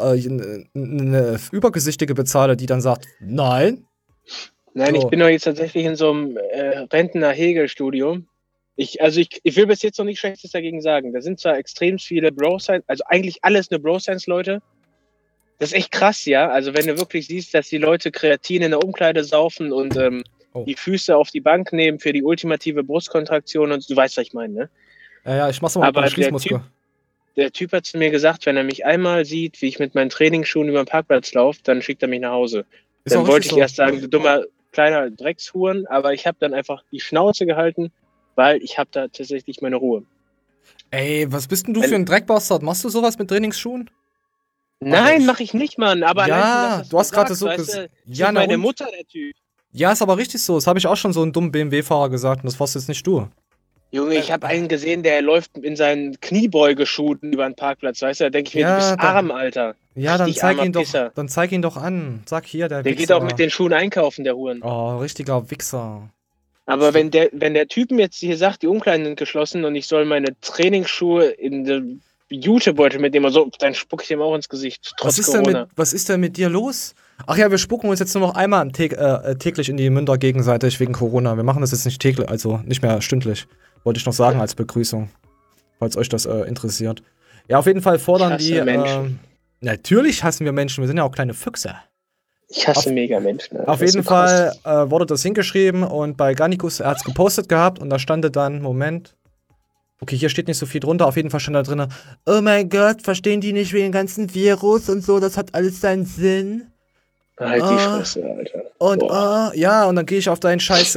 eine Übergesichtige bezahle, die dann sagt, nein. Nein, so. Ich bin doch jetzt tatsächlich in so einem Rentner-Hegel-Studium. Ich will bis jetzt noch nichts Schlechtes dagegen sagen. Da sind zwar extrem viele Bro-Science, also eigentlich alles nur Bro-Science-Leute. Das ist echt krass, ja. Also wenn du wirklich siehst, dass die Leute Kreatin in der Umkleide saufen und die Füße auf die Bank nehmen für die ultimative Brustkontraktion und du weißt, was ich meine, ne? Ja, ich mach's mal mit meinem Schließmuskel. Der Typ hat zu mir gesagt, wenn er mich einmal sieht, wie ich mit meinen Trainingsschuhen über den Parkplatz laufe, dann schickt er mich nach Hause. Ist dann wollte ich erst sagen, du dummer kleiner Dreckshuren, aber ich habe dann einfach die Schnauze gehalten, weil ich habe da tatsächlich meine Ruhe. Ey, was bist denn du für ein Dreckbastard? Machst du sowas mit Trainingsschuhen? Nein, mach ich nicht, Mann. Aber ja, du hast gerade so gesagt. Ja, meine Mutter, der Typ. Ja, ist aber richtig so. Das habe ich auch schon so einen dummen BMW-Fahrer gesagt und das warst jetzt nicht du. Junge, ich habe einen gesehen, der läuft in seinen Kniebeugeschuhen über den Parkplatz, weißt du? Da denke ich mir, du bist arm, Alter. Ja, dann zeig ihn doch an. Sag hier, der Wichser. Der geht auch mit den Schuhen einkaufen, der Huren. Oh, richtiger Wichser. Aber wenn der Typen jetzt hier sagt, die Umkleiden sind geschlossen und ich soll meine Trainingsschuhe in den Jutebeutel mitnehmen, so, dann spuck ich dem auch ins Gesicht. Was ist denn mit dir los? Ach ja, wir spucken uns jetzt nur noch einmal täglich in die Münder gegenseitig wegen Corona. Wir machen das jetzt nicht täglich, also nicht mehr stündlich. Wollte ich noch sagen als Begrüßung, falls euch das interessiert. Ja, auf jeden Fall fordern die. Natürlich hassen wir Menschen, wir sind ja auch kleine Füchse. Ich hasse mega Menschen. Auf jeden Fall wurde das hingeschrieben und bei Garnicus, er hat es gepostet gehabt und da stand dann, Moment. Okay, hier steht nicht so viel drunter, auf jeden Fall stand da drin, oh mein Gott, verstehen die nicht wegen dem ganzen Virus und so, das hat alles seinen Sinn. Halt die Fresse, Alter. Und ja, und dann gehe ich auf dein scheiß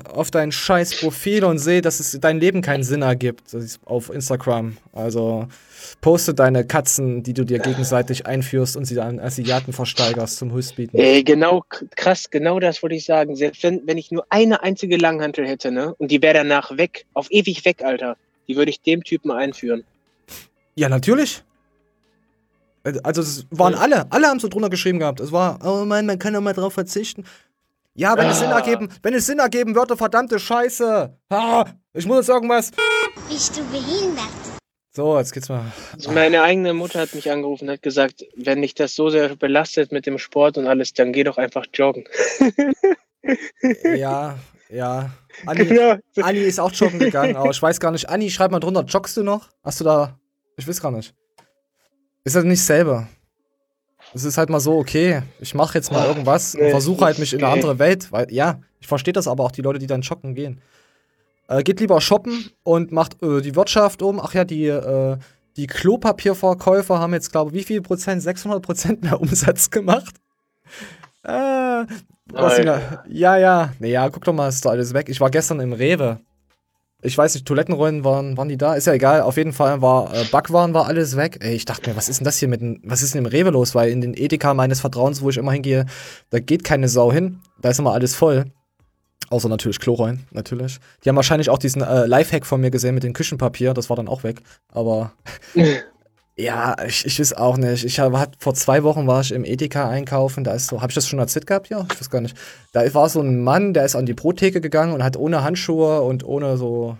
Profil und sehe, dass es dein Leben keinen Sinn ergibt. Das ist auf Instagram. Also poste deine Katzen, die du dir gegenseitig einführst und sie an Asiaten versteigerst zum Höchstbieten. Ey, genau, krass, genau das wollte ich sagen. Selbst wenn ich nur eine einzige Langhantel hätte, ne? Und die wäre danach weg, auf ewig weg, Alter. Die würde ich dem Typen einführen. Ja, natürlich. Also es waren alle haben so drunter geschrieben gehabt. Es war, oh Mann, man kann doch mal drauf verzichten. Ja, wenn es Sinn ergeben würde, verdammte Scheiße. Ich muss jetzt irgendwas. Bist du behindert? So, jetzt geht's mal. Meine eigene Mutter hat mich angerufen und hat gesagt, wenn dich das so sehr belastet mit dem Sport und alles, dann geh doch einfach joggen. Ja. Anni ist auch joggen gegangen, aber ich weiß gar nicht. Anni, schreib mal drunter, joggst du noch? Hast du da. Ich weiß gar nicht. Ist halt nicht selber. Es ist halt mal so, okay, ich mache jetzt mal irgendwas und versuche halt mich in eine andere Welt, weil, ja, ich verstehe das aber auch, die Leute, die dann joggen gehen. Geht lieber shoppen und macht die Wirtschaft um. Ach ja, die Klopapierverkäufer haben jetzt, glaube ich, wie viel Prozent? 600% mehr Umsatz gemacht. Ja. Naja, guck doch mal, ist da alles weg. Ich war gestern im Rewe. Ich weiß nicht, Toilettenrollen waren die da? Ist ja egal, auf jeden Fall war Backwaren war alles weg. Ey, ich dachte mir, was ist denn das hier was ist denn im Rewe los? Weil in den Edeka meines Vertrauens, wo ich immer hingehe, da geht keine Sau hin. Da ist immer alles voll. Außer natürlich Klorollen, natürlich. Die haben wahrscheinlich auch diesen Lifehack von mir gesehen mit dem Küchenpapier, das war dann auch weg. Aber ja, ich weiß auch nicht. Vor 2 Wochen war ich im Edeka einkaufen, da ist so, habe ich das schon erzählt gehabt? Ja, ich weiß gar nicht. Da war so ein Mann, der ist an die Brottheke gegangen und hat ohne Handschuhe und ohne so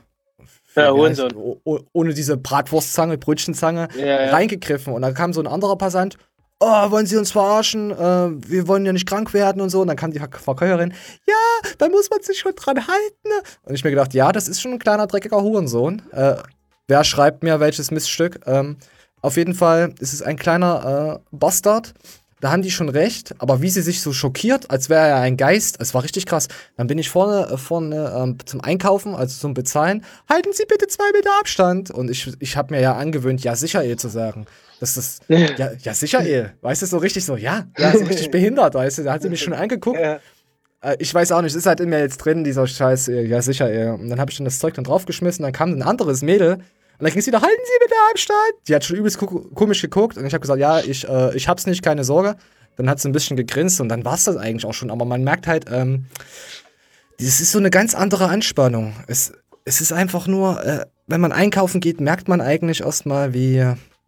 ohne diese Bratwurstzange, Brötchenzange reingegriffen. Und dann kam so ein anderer Passant, oh, wollen Sie uns verarschen? Wir wollen ja nicht krank werden und so. Und dann kam die Verkäuferin, ja, da muss man sich schon dran halten. Und ich mir gedacht, ja, das ist schon ein kleiner, dreckiger Hurensohn. Wer schreibt mir welches Miststück? Auf jeden Fall ist es ein kleiner Bastard. da haben die schon recht, aber wie sie sich so schockiert, als wäre er ein Geist, es war richtig krass. Dann bin ich vorne zum Einkaufen, also zum Bezahlen, halten Sie bitte 2 Meter Abstand. Und ich habe mir ja angewöhnt, ja sicher zu sagen. Das ist, ja sicher weißt du, so richtig so, ja, so richtig behindert, weißt du, da hat sie mich schon angeguckt. Ja. Ich weiß auch nicht, es ist halt in mir jetzt drin, dieser Scheiß, ja sicher Und dann habe ich dann das Zeug dann draufgeschmissen, dann kam ein anderes Mädel, und dann ging es wieder, halten Sie bitte Abstand. Die hat schon übelst komisch geguckt. Und ich habe gesagt, ja, ich hab's nicht, keine Sorge. Dann hat sie ein bisschen gegrinst und dann war's das eigentlich auch schon. Aber man merkt halt, das ist so eine ganz andere Anspannung. Es ist einfach nur, wenn man einkaufen geht, merkt man eigentlich erstmal, wie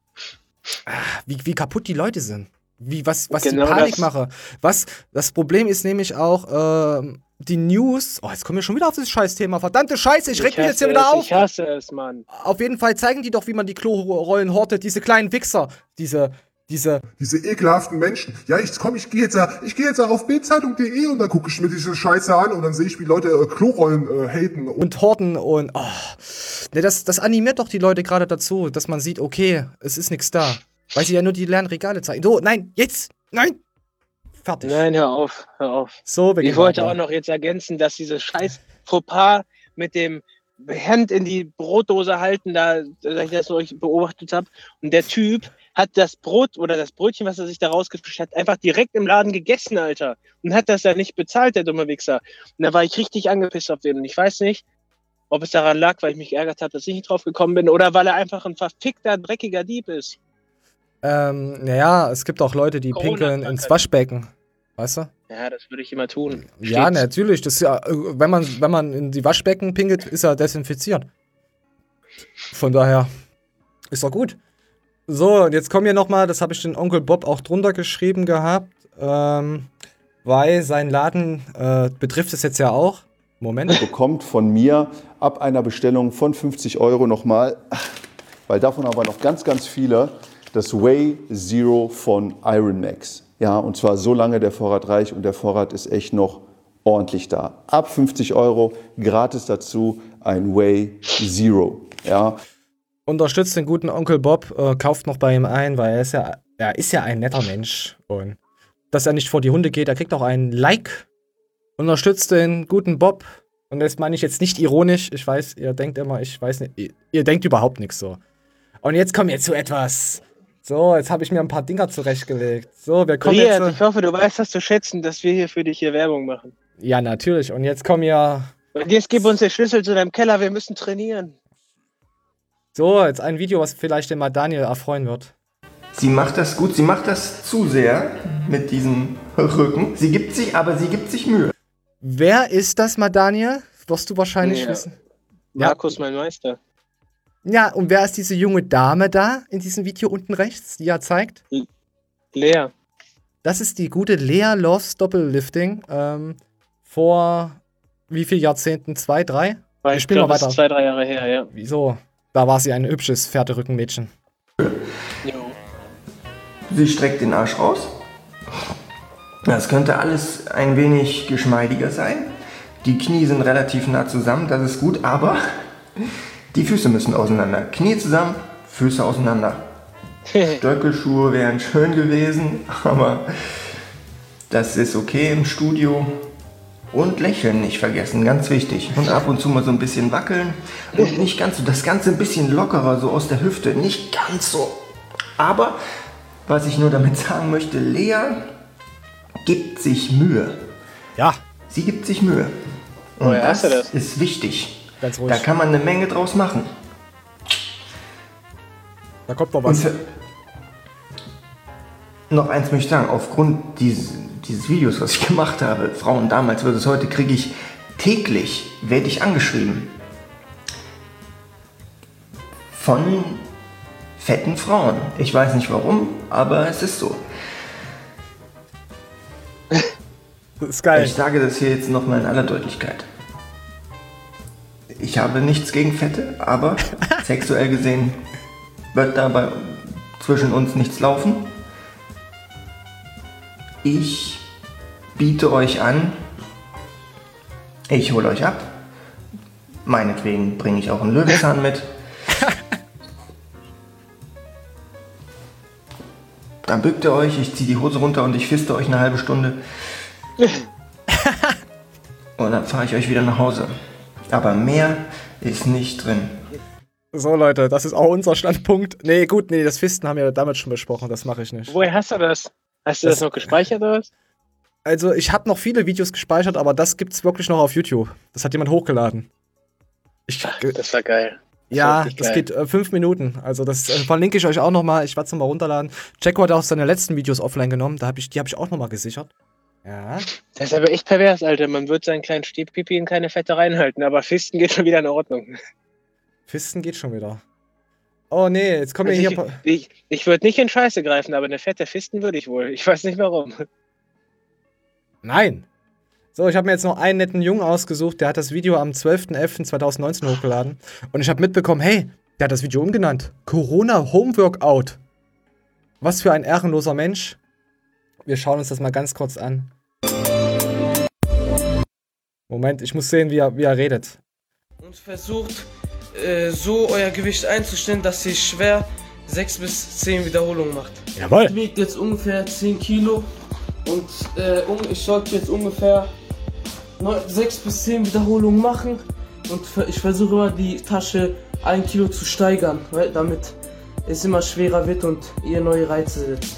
kaputt die Leute sind. Was genau die Panik mache. Das Problem ist nämlich auch, die News, jetzt kommen wir schon wieder auf das Scheißthema. Verdammte Scheiße, ich reg mich jetzt hier wieder auf. Ich hasse es, Mann. Auf jeden Fall zeigen die doch, wie man die Klorollen hortet, diese kleinen Wichser, diese ekelhaften Menschen. Ja, ich gehe jetzt auf bildzeitung.de und dann gucke ich mir diese Scheiße an und dann sehe ich, wie Leute Klorollen haten. Und horten und, das animiert doch die Leute gerade dazu, dass man sieht, okay, es ist nichts da. Weil sie ja nur die leeren Regale zeigen. So, nein, nein. Fertig. Nein, hör auf. So, ich wollte auch noch jetzt ergänzen, dass dieses scheiß Fauxpas mit dem Hand in die Brotdose halten, da ich das so beobachtet habe, und der Typ hat das Brot oder das Brötchen, was er sich da rausgefischt hat, einfach direkt im Laden gegessen, Alter. Und hat das ja nicht bezahlt, der dumme Wichser. Und da war ich richtig angepisst auf den. Und ich weiß nicht, ob es daran lag, weil ich mich geärgert habe, dass ich nicht drauf gekommen bin, oder weil er einfach ein verfickter, dreckiger Dieb ist. Es gibt auch Leute, die pinkeln ins Waschbecken. Weißt du? Ja, das würde ich immer tun. Ja, natürlich. Das ist ja, wenn man in die Waschbecken pinkelt, ist er desinfiziert. Von daher ist doch gut. So, und jetzt kommen wir nochmal, das habe ich den Onkel Bob auch drunter geschrieben gehabt, weil sein Laden betrifft es jetzt ja auch. Moment. Bekommt von mir ab einer Bestellung von 50 € nochmal, weil davon aber noch ganz, ganz viele, das Whey Zero von Iron Max. Ja, und zwar so lange der Vorrat reicht und der Vorrat ist echt noch ordentlich da. Ab 50 € gratis dazu ein Whey Zero. Ja. Unterstützt den guten Onkel Bob, kauft noch bei ihm ein, weil er ist ja ein netter Mensch. Und dass er nicht vor die Hunde geht, er kriegt auch ein Like. Unterstützt den guten Bob. Und das meine ich jetzt nicht ironisch. Ich weiß, ihr denkt immer, ich weiß nicht, ihr denkt überhaupt nichts so. Und jetzt kommen wir zu etwas. So, jetzt habe ich mir ein paar Dinger zurechtgelegt. So, wir kommen jetzt. Ich hoffe, du weißt das zu schätzen, dass wir hier für dich hier Werbung machen. Ja, natürlich. Und jetzt kommen wir. Und jetzt gib uns den Schlüssel zu deinem Keller, wir müssen trainieren. So, jetzt ein Video, was vielleicht den mal Daniel erfreuen wird. Sie macht das gut, sie macht das zu sehr mit diesem Rücken. Sie gibt sich Mühe. Wer ist das, mal Daniel? Wirst du wahrscheinlich wissen. Markus, mein Meister. Ja, und wer ist diese junge Dame da in diesem Video unten rechts, die er zeigt? Lea. Das ist die gute Lea Loves Doppellifting. Vor wie viel Jahrzehnten? 2, 3? Ich glaube, das ist 2, 3 Jahre her, ja. Wieso? Da war sie ein hübsches Pferderückenmädchen. Jo. Sie streckt den Arsch raus. Das könnte alles ein wenig geschmeidiger sein. Die Knie sind relativ nah zusammen, das ist gut, aber die Füße müssen auseinander. Knie zusammen, Füße auseinander. Stöckelschuhe wären schön gewesen, aber das ist okay im Studio. Und lächeln nicht vergessen, ganz wichtig. Und ab und zu mal so ein bisschen wackeln. Und nicht ganz so, das Ganze ein bisschen lockerer, so aus der Hüfte. Nicht ganz so. Aber, was ich nur damit sagen möchte, Lea gibt sich Mühe. Ja. Sie gibt sich Mühe. Und das ist wichtig. Ganz ruhig. Da kann man eine Menge draus machen. Da kommt noch was. Noch eins möchte ich sagen, aufgrund dieses Videos, was ich gemacht habe, Frauen damals versus heute, kriege ich täglich, werde ich angeschrieben von fetten Frauen. Ich weiß nicht warum, aber es ist so. Das ist geil. Ich sage das hier jetzt nochmal in aller Deutlichkeit. Ich habe nichts gegen Fette, aber sexuell gesehen wird dabei zwischen uns nichts laufen. Ich biete euch an, ich hole euch ab. Meinetwegen bringe ich auch einen Löwenzahn mit. Dann bückt ihr euch, ich ziehe die Hose runter und ich fiste euch eine halbe Stunde. Und dann fahre ich euch wieder nach Hause. Aber mehr ist nicht drin. So Leute, das ist auch unser Standpunkt. Nee, gut, nee, das Fisten haben wir damals schon besprochen, das mache ich nicht. Woher hast du das? Hast du das noch gespeichert oder was? Also ich habe noch viele Videos gespeichert, aber das gibt's wirklich noch auf YouTube. Das hat jemand hochgeladen. Das war geil. Ja, das geht 5 Minuten. Also das verlinke ich euch auch nochmal. Ich werde es nochmal runterladen. Jacko hat auch seine letzten Videos offline genommen. Die habe ich auch nochmal gesichert. Ja. Das ist aber echt pervers, Alter. Man wird seinen kleinen Stiefpipi in keine Fette reinhalten, aber Fisten geht schon wieder in Ordnung. Fisten geht schon wieder. Oh nee, jetzt kommen wir hier... Ich würde nicht in Scheiße greifen, aber eine fette Fisten würde ich wohl. Ich weiß nicht warum. Nein. So, ich habe mir jetzt noch einen netten Jungen ausgesucht, der hat das Video am 12.11.2019 hochgeladen. Und ich habe mitbekommen, hey, der hat das Video umgenannt. Corona Home Workout. Was für ein ehrenloser Mensch. Wir schauen uns das mal ganz kurz an. Moment, ich muss sehen, wie er redet. Und versucht, so euer Gewicht einzustellen, dass ihr schwer 6 bis 10 Wiederholungen macht. Jawohl. Ich wiege jetzt ungefähr 10 Kilo. Und ich sollte jetzt ungefähr 6 bis 10 Wiederholungen machen. Und ich versuche immer die Tasche 1 Kilo zu steigern, weil damit es immer schwerer wird und ihr neue Reize setzt.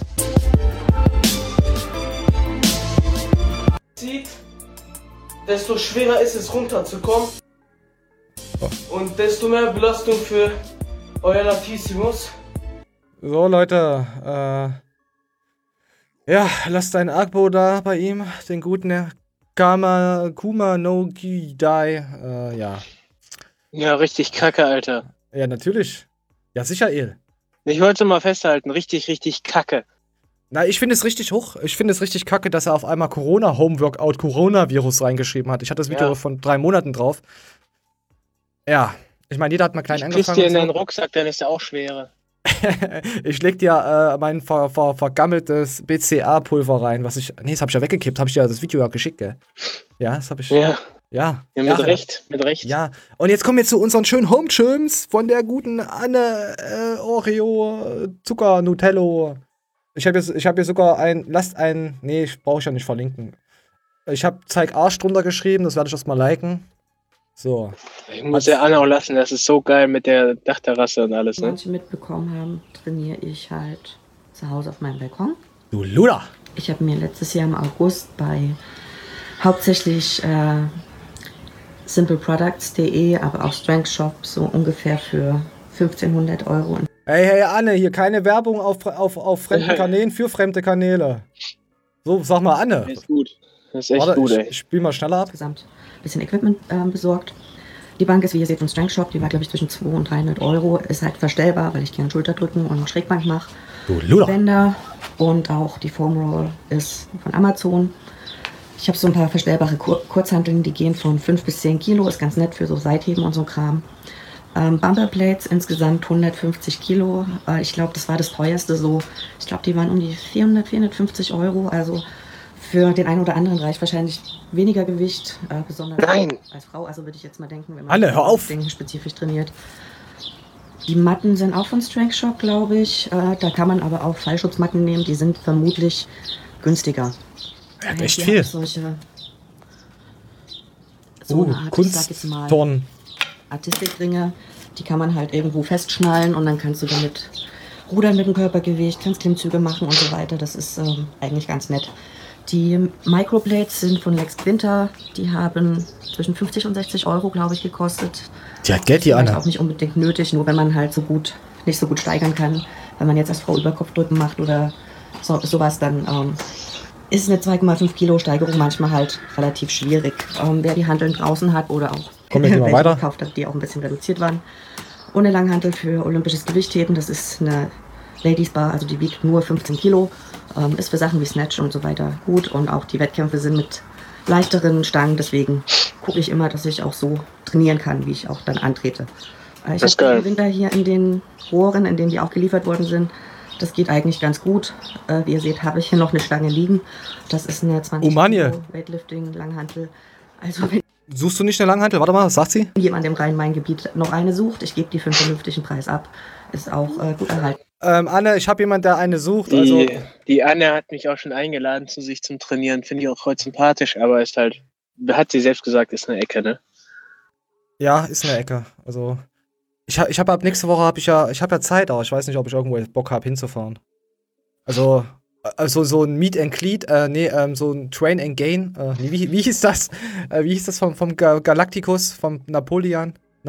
Desto schwerer ist es runterzukommen. Und desto mehr Belastung für euer Latissimus. So Leute, ja, lasst einen Agbo da bei ihm, den guten Kuma no Gidai, ja. Ja, richtig kacke, Alter. Ja, natürlich. Ja, sicher, El. Ich wollte mal festhalten, richtig, richtig kacke. Na, ich finde es richtig hoch. Ich finde es richtig kacke, dass er auf einmal Corona-Home-Workout Coronavirus reingeschrieben hat. Ich hatte das Video von 3 Monaten drauf. Ja, ich meine, jeder hat mal klein angefangen. Ich dir in deinen Rucksack, dann ist der auch schwerer. Ich leg dir mein vergammeltes BCA-Pulver rein, was ich... Nee, das habe ich ja weggekippt. Habe ich dir das Video ja geschickt, gell? Ja, das habe ich... Ja, mit Recht, mit Recht. Ja, und jetzt kommen wir zu unseren schönen Home-Chums von der guten Anne Oreo Zucker Nutello. Ich hab hier sogar nee, brauche ich ja nicht verlinken. Ich habe Zeig Arsch drunter geschrieben, das werde ich erstmal liken. So. Ich muss ja Anne auch lassen, das ist so geil mit der Dachterrasse und alles, ne? Manche mitbekommen haben, trainiere ich halt zu Hause auf meinem Balkon. Du Luder! Ich habe mir letztes Jahr im August bei hauptsächlich simpleproducts.de, aber auch Strength Shop so ungefähr für 1500 €. Hey Anne, hier keine Werbung auf fremden Kanälen für fremde Kanäle. So, sag mal Anne. Das ist gut. Das ist echt gut, ey. Ich spiel mal schneller ab. Insgesamt ein bisschen Equipment besorgt. Die Bank ist, wie ihr seht, von Strength Shop. Die war, glaube ich, zwischen 200 und 300 €. Ist halt verstellbar, weil ich gerne Schulterdrücken und Schrägbank mache. Du Luder. Bänder und auch die Foam Roll ist von Amazon. Ich habe so ein paar verstellbare Kurzhanteln, die gehen von 5 bis 10 Kilo. Ist ganz nett für so Seitheben und so Kram. Bumper Plates insgesamt 150 Kilo. Ich glaube, das war das teuerste so. Ich glaube, die waren um die 450 €. Also für den einen oder anderen reicht wahrscheinlich weniger Gewicht, besonders als Frau. Also würde ich jetzt mal denken, wenn man Anne, hör auf. spezifisch trainiert. Die Matten sind auch von Strength Shop, glaube ich. Da kann man aber auch Fallschutzmatten nehmen. Die sind vermutlich günstiger. Er hat echt viel. Solche, so eine Art, Kunstturnen. Artistikringe, die kann man halt irgendwo festschnallen und dann kannst du damit rudern mit dem Körpergewicht, kannst Klimmzüge machen und so weiter. Das ist eigentlich ganz nett. Die Microplates sind von Lex Quinter. Die haben zwischen 50 und 60 €, glaube ich, gekostet. Die hat Geld, die Anne. Ist auch nicht unbedingt nötig, nur wenn man halt nicht so gut steigern kann. Wenn man jetzt als Frau Überkopfdrücken macht oder sowas, dann ist eine 2,5 Kilo Steigerung manchmal halt relativ schwierig. Wer die Hanteln draußen hat oder auch welche gekauft hat, die auch ein bisschen reduziert waren. Und eine Langhantel für olympisches Gewichtheben, das ist eine Ladies Bar, also die wiegt nur 15 Kilo. Ist für Sachen wie Snatch und so weiter gut. Und auch die Wettkämpfe sind mit leichteren Stangen, deswegen gucke ich immer, dass ich auch so trainieren kann, wie ich auch dann antrete. Ich habe im Winter hier in den Rohren, in denen die auch geliefert worden sind. Das geht eigentlich ganz gut. Wie ihr seht, habe ich hier noch eine Stange liegen. Das ist eine 20 Kilo Weightlifting Langhantel. Also Suchst du nicht eine Langhantel? Warte mal, was sagt sie? Jemand im Rhein-Main-Gebiet noch eine sucht, ich gebe die für einen vernünftigen Preis ab. Ist auch gut erhalten. Anne, ich habe jemanden, der eine sucht. Die Anne hat mich auch schon eingeladen zu sich zum Trainieren. Finde ich auch heute sympathisch, aber ist halt, hat sie selbst gesagt, ist eine Ecke, ne? Ja, ist eine Ecke. Also, ich habe ab nächste Woche ich habe ja Zeit, aber ich weiß nicht, ob ich irgendwo Bock habe hinzufahren. Also so ein Meet and Greet, so ein Train and Gain. Wie hieß das? Wie hieß das vom Galacticus, vom Napoleon?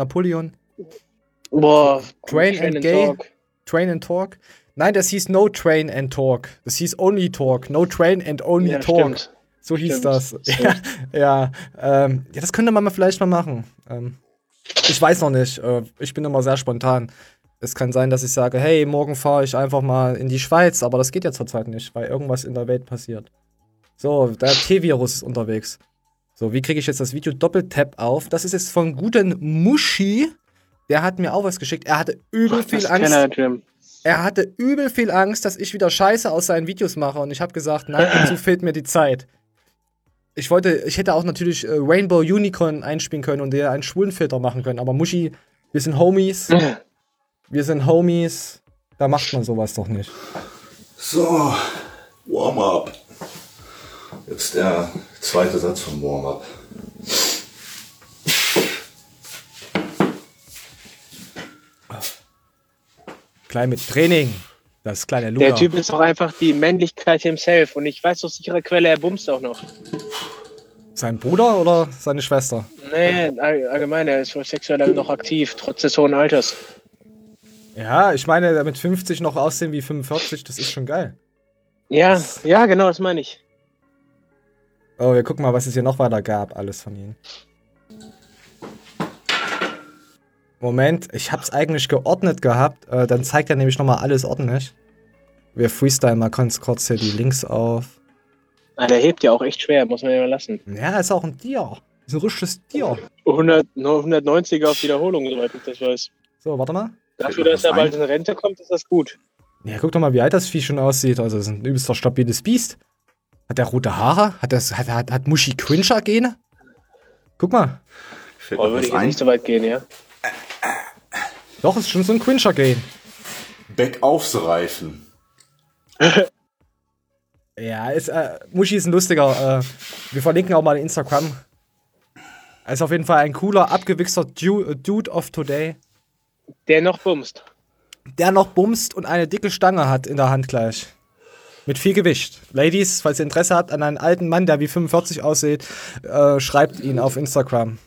Boah, Train and Talk. Train and Talk? Nein, das hieß No Train and Talk. Das hieß Only Talk. No Train and Only Talk. Stimmt. So hieß das. Ja, das könnte man vielleicht mal machen. Ich weiß noch nicht. Ich bin immer sehr spontan. Es kann sein, dass ich sage, hey, morgen fahre ich einfach mal in die Schweiz, aber das geht ja zurzeit nicht, weil irgendwas in der Welt passiert. So, der T-Virus ist unterwegs. So, wie kriege ich jetzt das Video Doppeltap auf? Das ist jetzt von guten Muschi. Der hat mir auch was geschickt. Er hatte übel viel Angst. Er hatte übel viel Angst, dass ich wieder Scheiße aus seinen Videos mache. Und ich habe gesagt, nein, dazu fehlt mir die Zeit. Ich hätte auch natürlich Rainbow Unicorn einspielen können und der einen Schwulenfilter machen können. Aber Muschi, wir sind Homies. Da macht man sowas doch nicht. So, Warm-up. Jetzt der zweite Satz vom Warm-up. Klein mit Training. Das kleine Luca. Der Typ ist doch einfach die Männlichkeit himself. Und ich weiß aus sicherer Quelle, er bumst auch noch. Sein Bruder oder seine Schwester? Nee, allgemein, er ist sexuell noch aktiv, trotz des hohen Alters. Ja, ich meine, der mit 50 noch aussehen wie 45, das ist schon geil. Ja, genau, das meine ich. Oh, wir gucken mal, was es hier noch weiter gab, alles von ihnen. Moment, ich hab's eigentlich geordnet gehabt, dann zeigt er nämlich nochmal alles ordentlich. Wir freestylen mal ganz kurz hier die Links auf. Der hebt ja auch echt schwer, muss man ja mal lassen. Ja, ist auch ein Tier. Ist ein richtiges Tier. 190er auf Wiederholung, soweit ich das weiß. So, warte mal. Dafür, dass er bald in Rente kommt, ist das gut. Ja, guck doch mal, wie alt das Vieh schon aussieht. Also, das ist ein übelster stabiles Biest. Hat der rote Haare? Hat Muschi Cringer-Gene? Guck mal. Würde ich jetzt nicht so weit gehen, ja? Doch, ist schon so ein Cringer-Gen. Backaufsreifen. Ja, Muschi ist ein lustiger. Wir verlinken auch mal Instagram. Er ist auf jeden Fall ein cooler, abgewichster Dude of Today. Der noch bumst. Und eine dicke Stange hat in der Hand gleich. Mit viel Gewicht. Ladies, falls ihr Interesse habt an einen alten Mann, der wie 45 aussieht, schreibt ihn auf Instagram.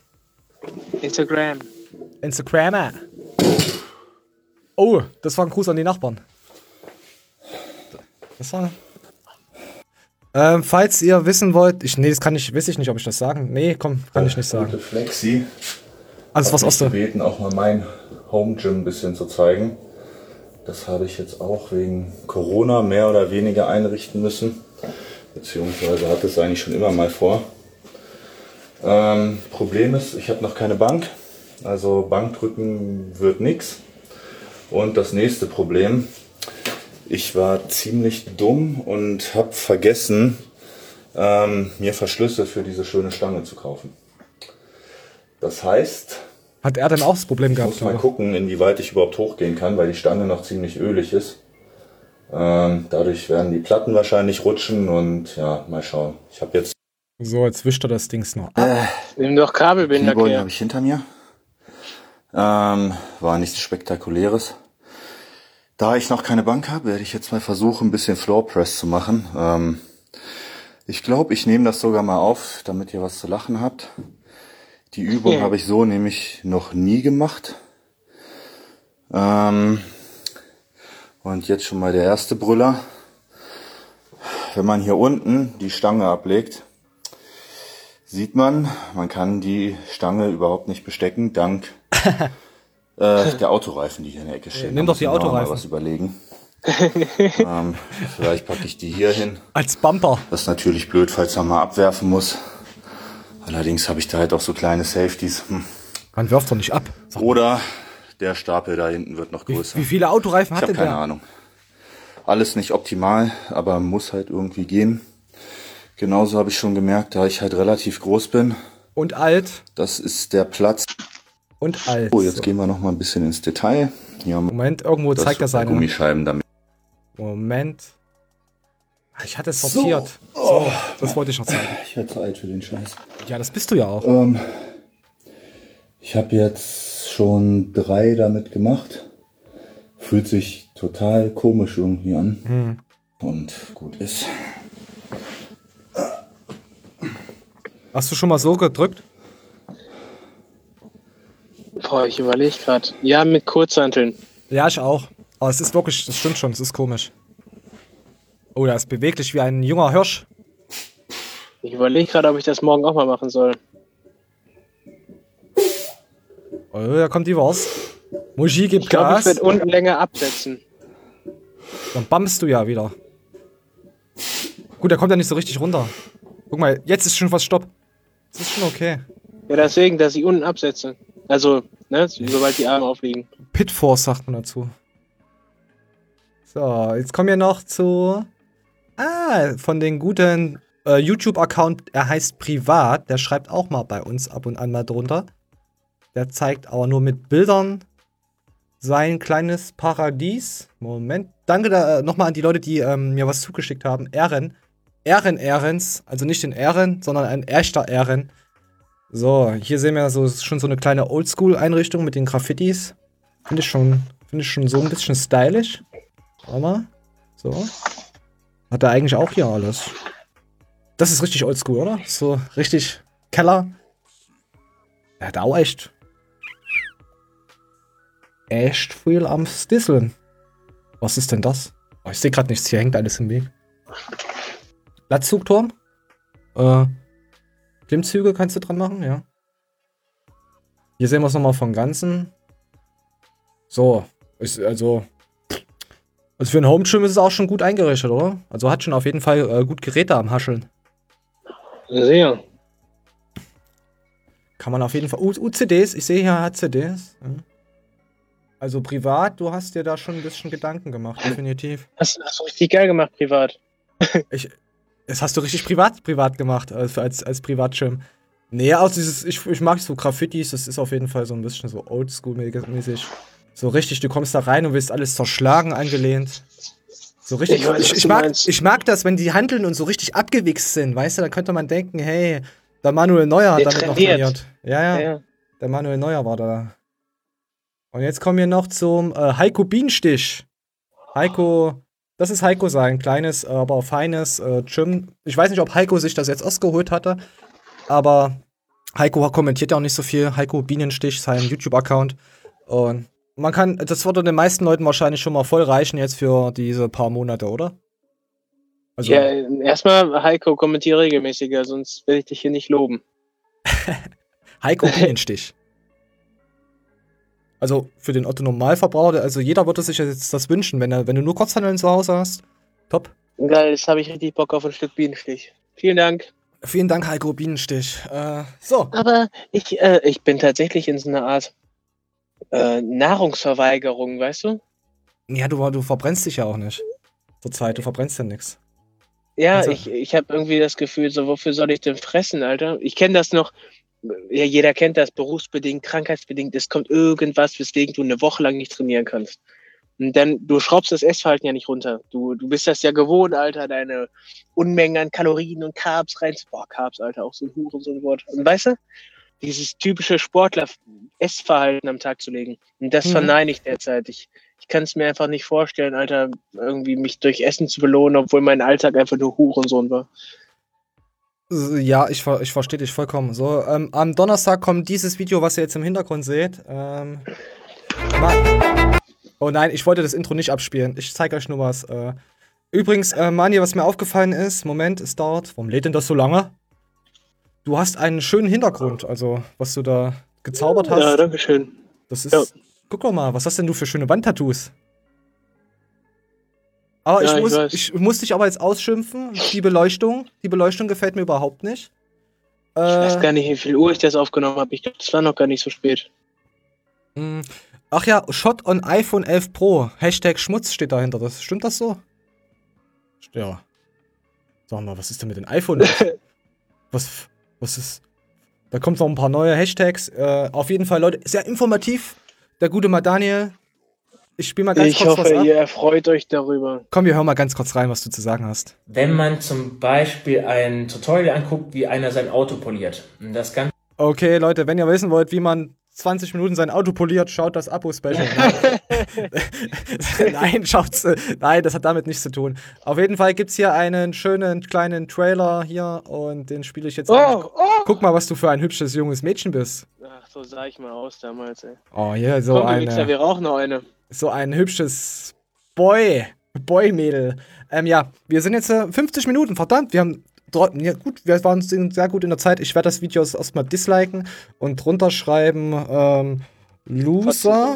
Instagrammer. Oh, das war ein Gruß an die Nachbarn. Das war... falls ihr wissen wollt, weiß ich nicht, ob ich das sagen. Nee, komm, kann ich nicht sagen. Flexi. Alles was aus der... gebeten, auch mal mein Home Gym ein bisschen zu zeigen. Das habe ich jetzt auch wegen Corona mehr oder weniger einrichten müssen. Beziehungsweise hatte es eigentlich schon immer mal vor. Problem ist, ich habe noch keine Bank. Also Bankdrücken wird nix. Und das nächste Problem, ich war ziemlich dumm und habe vergessen, mir Verschlüsse für diese schöne Stange zu kaufen. Das heißt... Hat er denn auch das Problem gehabt? Ich muss mal gucken, inwieweit ich überhaupt hochgehen kann, weil die Stange noch ziemlich ölig ist. Dadurch werden die Platten wahrscheinlich rutschen und ja, mal schauen. Ich habe jetzt... So, jetzt wischt er das Dings noch ab. Nimm doch Kabelbinder. Keyboard habe ich hinter mir. War nichts Spektakuläres. Da ich noch keine Bank habe, werde ich jetzt mal versuchen, ein bisschen Floor Press zu machen. Ich glaube, ich nehme das sogar mal auf, damit ihr was zu lachen habt. Die Übung habe ich so nämlich noch nie gemacht. Und jetzt schon mal der erste Brüller. Wenn man hier unten die Stange ablegt, sieht man kann die Stange überhaupt nicht bestecken, dank der Autoreifen, die hier in der Ecke stehen. Nimm doch die Autoreifen. Mal was überlegen. Vielleicht packe ich die hier hin. Als Bumper. Das ist natürlich blöd, falls man mal abwerfen muss. Allerdings habe ich da halt auch so kleine Safeties. Man wirft doch nicht ab. Oder der Stapel da hinten wird noch größer. Wie viele Autoreifen hat denn der? Ich habe keine Ahnung. Alles nicht optimal, aber muss halt irgendwie gehen. Genauso habe ich schon gemerkt, da ich halt relativ groß bin, Und alt. Das ist der Platz. Und alt. Oh, jetzt gehen wir noch mal ein bisschen ins Detail. Hier Moment, irgendwo zeigt er seine Gummischeiben damit. Moment. Ich hatte es sortiert. So, das wollte ich noch zeigen. Ich werde zu alt für den Scheiß. Ja, das bist du ja auch. Ich habe jetzt schon 3 damit gemacht. Fühlt sich total komisch irgendwie an. Und gut ist. Hast du schon mal so gedrückt? Boah, ich überlege gerade. Ja, mit Kurzhanteln. Ja, ich auch. Aber es ist wirklich, das stimmt schon, es ist komisch. Oh, das ist beweglich wie ein junger Hirsch. Ich überlege gerade, ob ich das morgen auch mal machen soll. Oh, da kommt die Wurst. Muschi gibt Ich glaube, Gas. ich werde unten länger absetzen. Dann bummst du ja wieder. Gut, der kommt ja nicht so richtig runter. Guck mal, jetzt ist schon was Stopp. Das ist schon okay. Ja, deswegen, dass ich unten absetze. Also, ne, sobald die Arme aufliegen. Pitforce sagt man dazu. So, jetzt kommen wir noch zu... von den guten YouTube-Account, er heißt Privat, der schreibt auch mal bei uns ab und an mal drunter. Der zeigt aber nur mit Bildern sein kleines Paradies. Moment. Danke nochmal an die Leute, die mir was zugeschickt haben. Ehrens, also nicht den Ehren, sondern ein echter Ehren. So, hier sehen wir schon so eine kleine Oldschool-Einrichtung mit den Graffitis. Finde ich schon so ein bisschen stylisch. Warte mal. So. Hat er eigentlich auch hier alles. Das ist richtig oldschool, oder? So richtig Keller. Er hat auch echt viel am Stisseln. Was ist denn das? Oh, ich sehe gerade nichts. Hier hängt alles im Weg. Latzugturm. Klimmzüge kannst du dran machen, ja. Hier sehen wir es nochmal von Ganzen. So. Also für ein Home Gym ist es auch schon gut eingerichtet, oder? Also hat schon auf jeden Fall gut Geräte am Hascheln. Sehr. Kann man auf jeden Fall. CDs, ich sehe hier, er hat CDs. Ja. Also privat, du hast dir da schon ein bisschen Gedanken gemacht, definitiv. Hast du richtig geil gemacht, privat. Das hast du richtig privat gemacht, als Privatschirm. Nee, also ich mag so Graffitis, das ist auf jeden Fall so ein bisschen so oldschool-mäßig. So richtig, du kommst da rein und willst alles zerschlagen, angelehnt. So richtig. Ich mag das, wenn die Hanteln und so richtig abgewichst sind, weißt du, da könnte man denken, hey, der Manuel Neuer hat damit noch trainiert. Ja. Der Manuel Neuer war da. Und jetzt kommen wir noch zum Heiko Bienenstich. Heiko, das ist Heiko sein kleines, aber feines Gym. Ich weiß nicht, ob Heiko sich das jetzt ausgeholt hatte, aber Heiko kommentiert ja auch nicht so viel. Heiko Bienenstich, sein YouTube-Account. Und das würde den meisten Leuten wahrscheinlich schon mal voll reichen jetzt für diese paar Monate, oder? Also, ja, erstmal, Heiko, kommentiere regelmäßiger, sonst will ich dich hier nicht loben. Heiko Bienenstich. Also für den Otto-Normalverbraucher, also jeder würde sich jetzt das wünschen, wenn du nur Kurzhanteln zu Hause hast. Top. Geil, jetzt habe ich richtig Bock auf ein Stück Bienenstich. Vielen Dank. Vielen Dank, Heiko Bienenstich. So. Aber ich bin tatsächlich in so einer Art Nahrungsverweigerung, weißt du? Ja, du verbrennst dich ja auch nicht. Zurzeit, du verbrennst ja nichts. Ja, also, ich habe irgendwie das Gefühl, so, wofür soll ich denn fressen, Alter? Ich kenne das noch, ja, jeder kennt das, berufsbedingt, krankheitsbedingt, es kommt irgendwas, weswegen du eine Woche lang nicht trainieren kannst. Und dann, du schraubst das Essverhalten ja nicht runter. Du bist das ja gewohnt, Alter, deine Unmengen an Kalorien und Carbs rein. Boah, Carbs, Alter, auch so ein Huren, so ein Wort. Und weißt du, dieses typische Sportler-Essverhalten am Tag zu legen. Und das verneine ich derzeit. Ich kann es mir einfach nicht vorstellen, Alter, irgendwie mich durch Essen zu belohnen, obwohl mein Alltag einfach nur Hurensohn war. Ja, ich verstehe dich vollkommen. So, am Donnerstag kommt dieses Video, was ihr jetzt im Hintergrund seht. Oh nein, ich wollte das Intro nicht abspielen. Ich zeige euch nur was. Übrigens, Mani, was mir aufgefallen ist, Moment, es dauert. Warum lädt denn das so lange? Du hast einen schönen Hintergrund, also was du da gezaubert hast. Ja, danke schön. Das ist. Ja. Guck doch mal, was hast denn du für schöne Wandtattoos? Aber ja, ich muss dich aber jetzt ausschimpfen. Die Beleuchtung gefällt mir überhaupt nicht. Ich weiß gar nicht, wie viel Uhr ich das aufgenommen habe. Ich glaube, das war noch gar nicht so spät. Ach ja, Shot on iPhone 11 Pro. Hashtag Schmutz steht dahinter. Stimmt das so? Ja. Sag mal, was ist denn mit dem iPhone? Was Da kommt noch ein paar neue Hashtags. Auf jeden Fall, Leute, sehr informativ. Der gute Daniel. Ich spiele mal ganz kurz was ab. Ich hoffe, ihr erfreut euch darüber. Komm, wir hören mal ganz kurz rein, was du zu sagen hast. Wenn man zum Beispiel ein Tutorial anguckt, wie einer sein Auto poliert. Das Ganze. Okay, Leute, wenn ihr wissen wollt, wie man 20 Minuten sein Auto poliert, schaut das Abo-Special. Nein, schaut's. Nein, das hat damit nichts zu tun. Auf jeden Fall gibt's hier einen schönen kleinen Trailer hier und den spiele ich jetzt an. Guck mal, was du für ein hübsches junges Mädchen bist. Ach, so sah ich mal aus damals, ey. Oh, hier so Komm, wir rauchen noch eine. So ein hübsches Boy-Mädel. Ja, wir sind jetzt 50 Minuten, verdammt, wir haben ja, gut, wir waren sehr gut in der Zeit. Ich werde das Video erstmal disliken und drunter schreiben, Loser.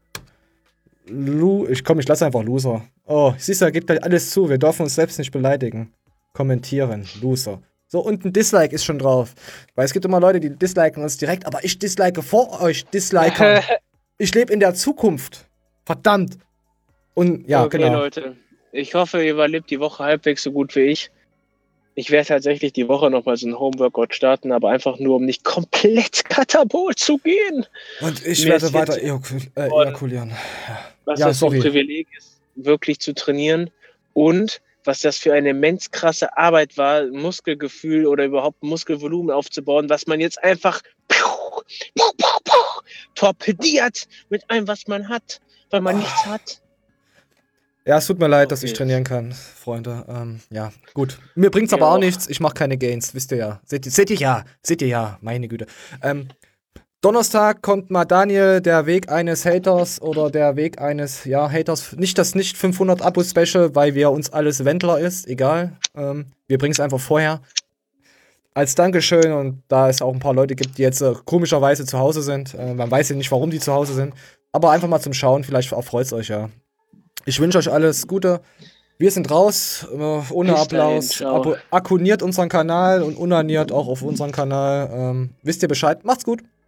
Ich lasse einfach Loser. Oh, siehst du, da geht gleich alles zu. Wir dürfen uns selbst nicht beleidigen. Kommentieren, Loser. So, und ein Dislike ist schon drauf. Weil es gibt immer Leute, die disliken uns direkt, aber ich dislike vor euch Dislikern. Ich lebe in der Zukunft. Verdammt. Und ja, okay, genau. Leute, ich hoffe, ihr überlebt die Woche halbwegs so gut wie ich. Ich werde tatsächlich die Woche nochmal so ein Homeworkout starten, aber einfach nur, um nicht komplett katabol zu gehen. Und ich werde weiter ejakulieren. Was das für ein Privileg ist, wirklich zu trainieren und was das für eine immens krasse Arbeit war, Muskelgefühl oder überhaupt Muskelvolumen aufzubauen, was man jetzt einfach torpediert mit allem, was man hat, weil man nichts hat. Ja, es tut mir leid, dass ich trainieren kann, Freunde. Ja, gut. Mir bringt's aber auch nichts. Ich mache keine Gains, wisst ihr ja. Seht ihr ja, meine Güte. Donnerstag kommt mal Daniel, der Weg eines Haters oder der Weg eines, Haters. Nicht das nicht 500 Abo-Special, weil wir uns alles Wendler ist, egal. Wir bringen es einfach vorher. Als Dankeschön und da es auch ein paar Leute gibt, die jetzt komischerweise zu Hause sind. Man weiß ja nicht, warum die zu Hause sind. Aber einfach mal zum Schauen, vielleicht erfreut es euch ja. Ich wünsche euch alles Gute. Wir sind raus, ohne Applaus. Abonniert unseren Kanal und unaniert auch auf unseren Kanal. Wisst ihr Bescheid? Macht's gut.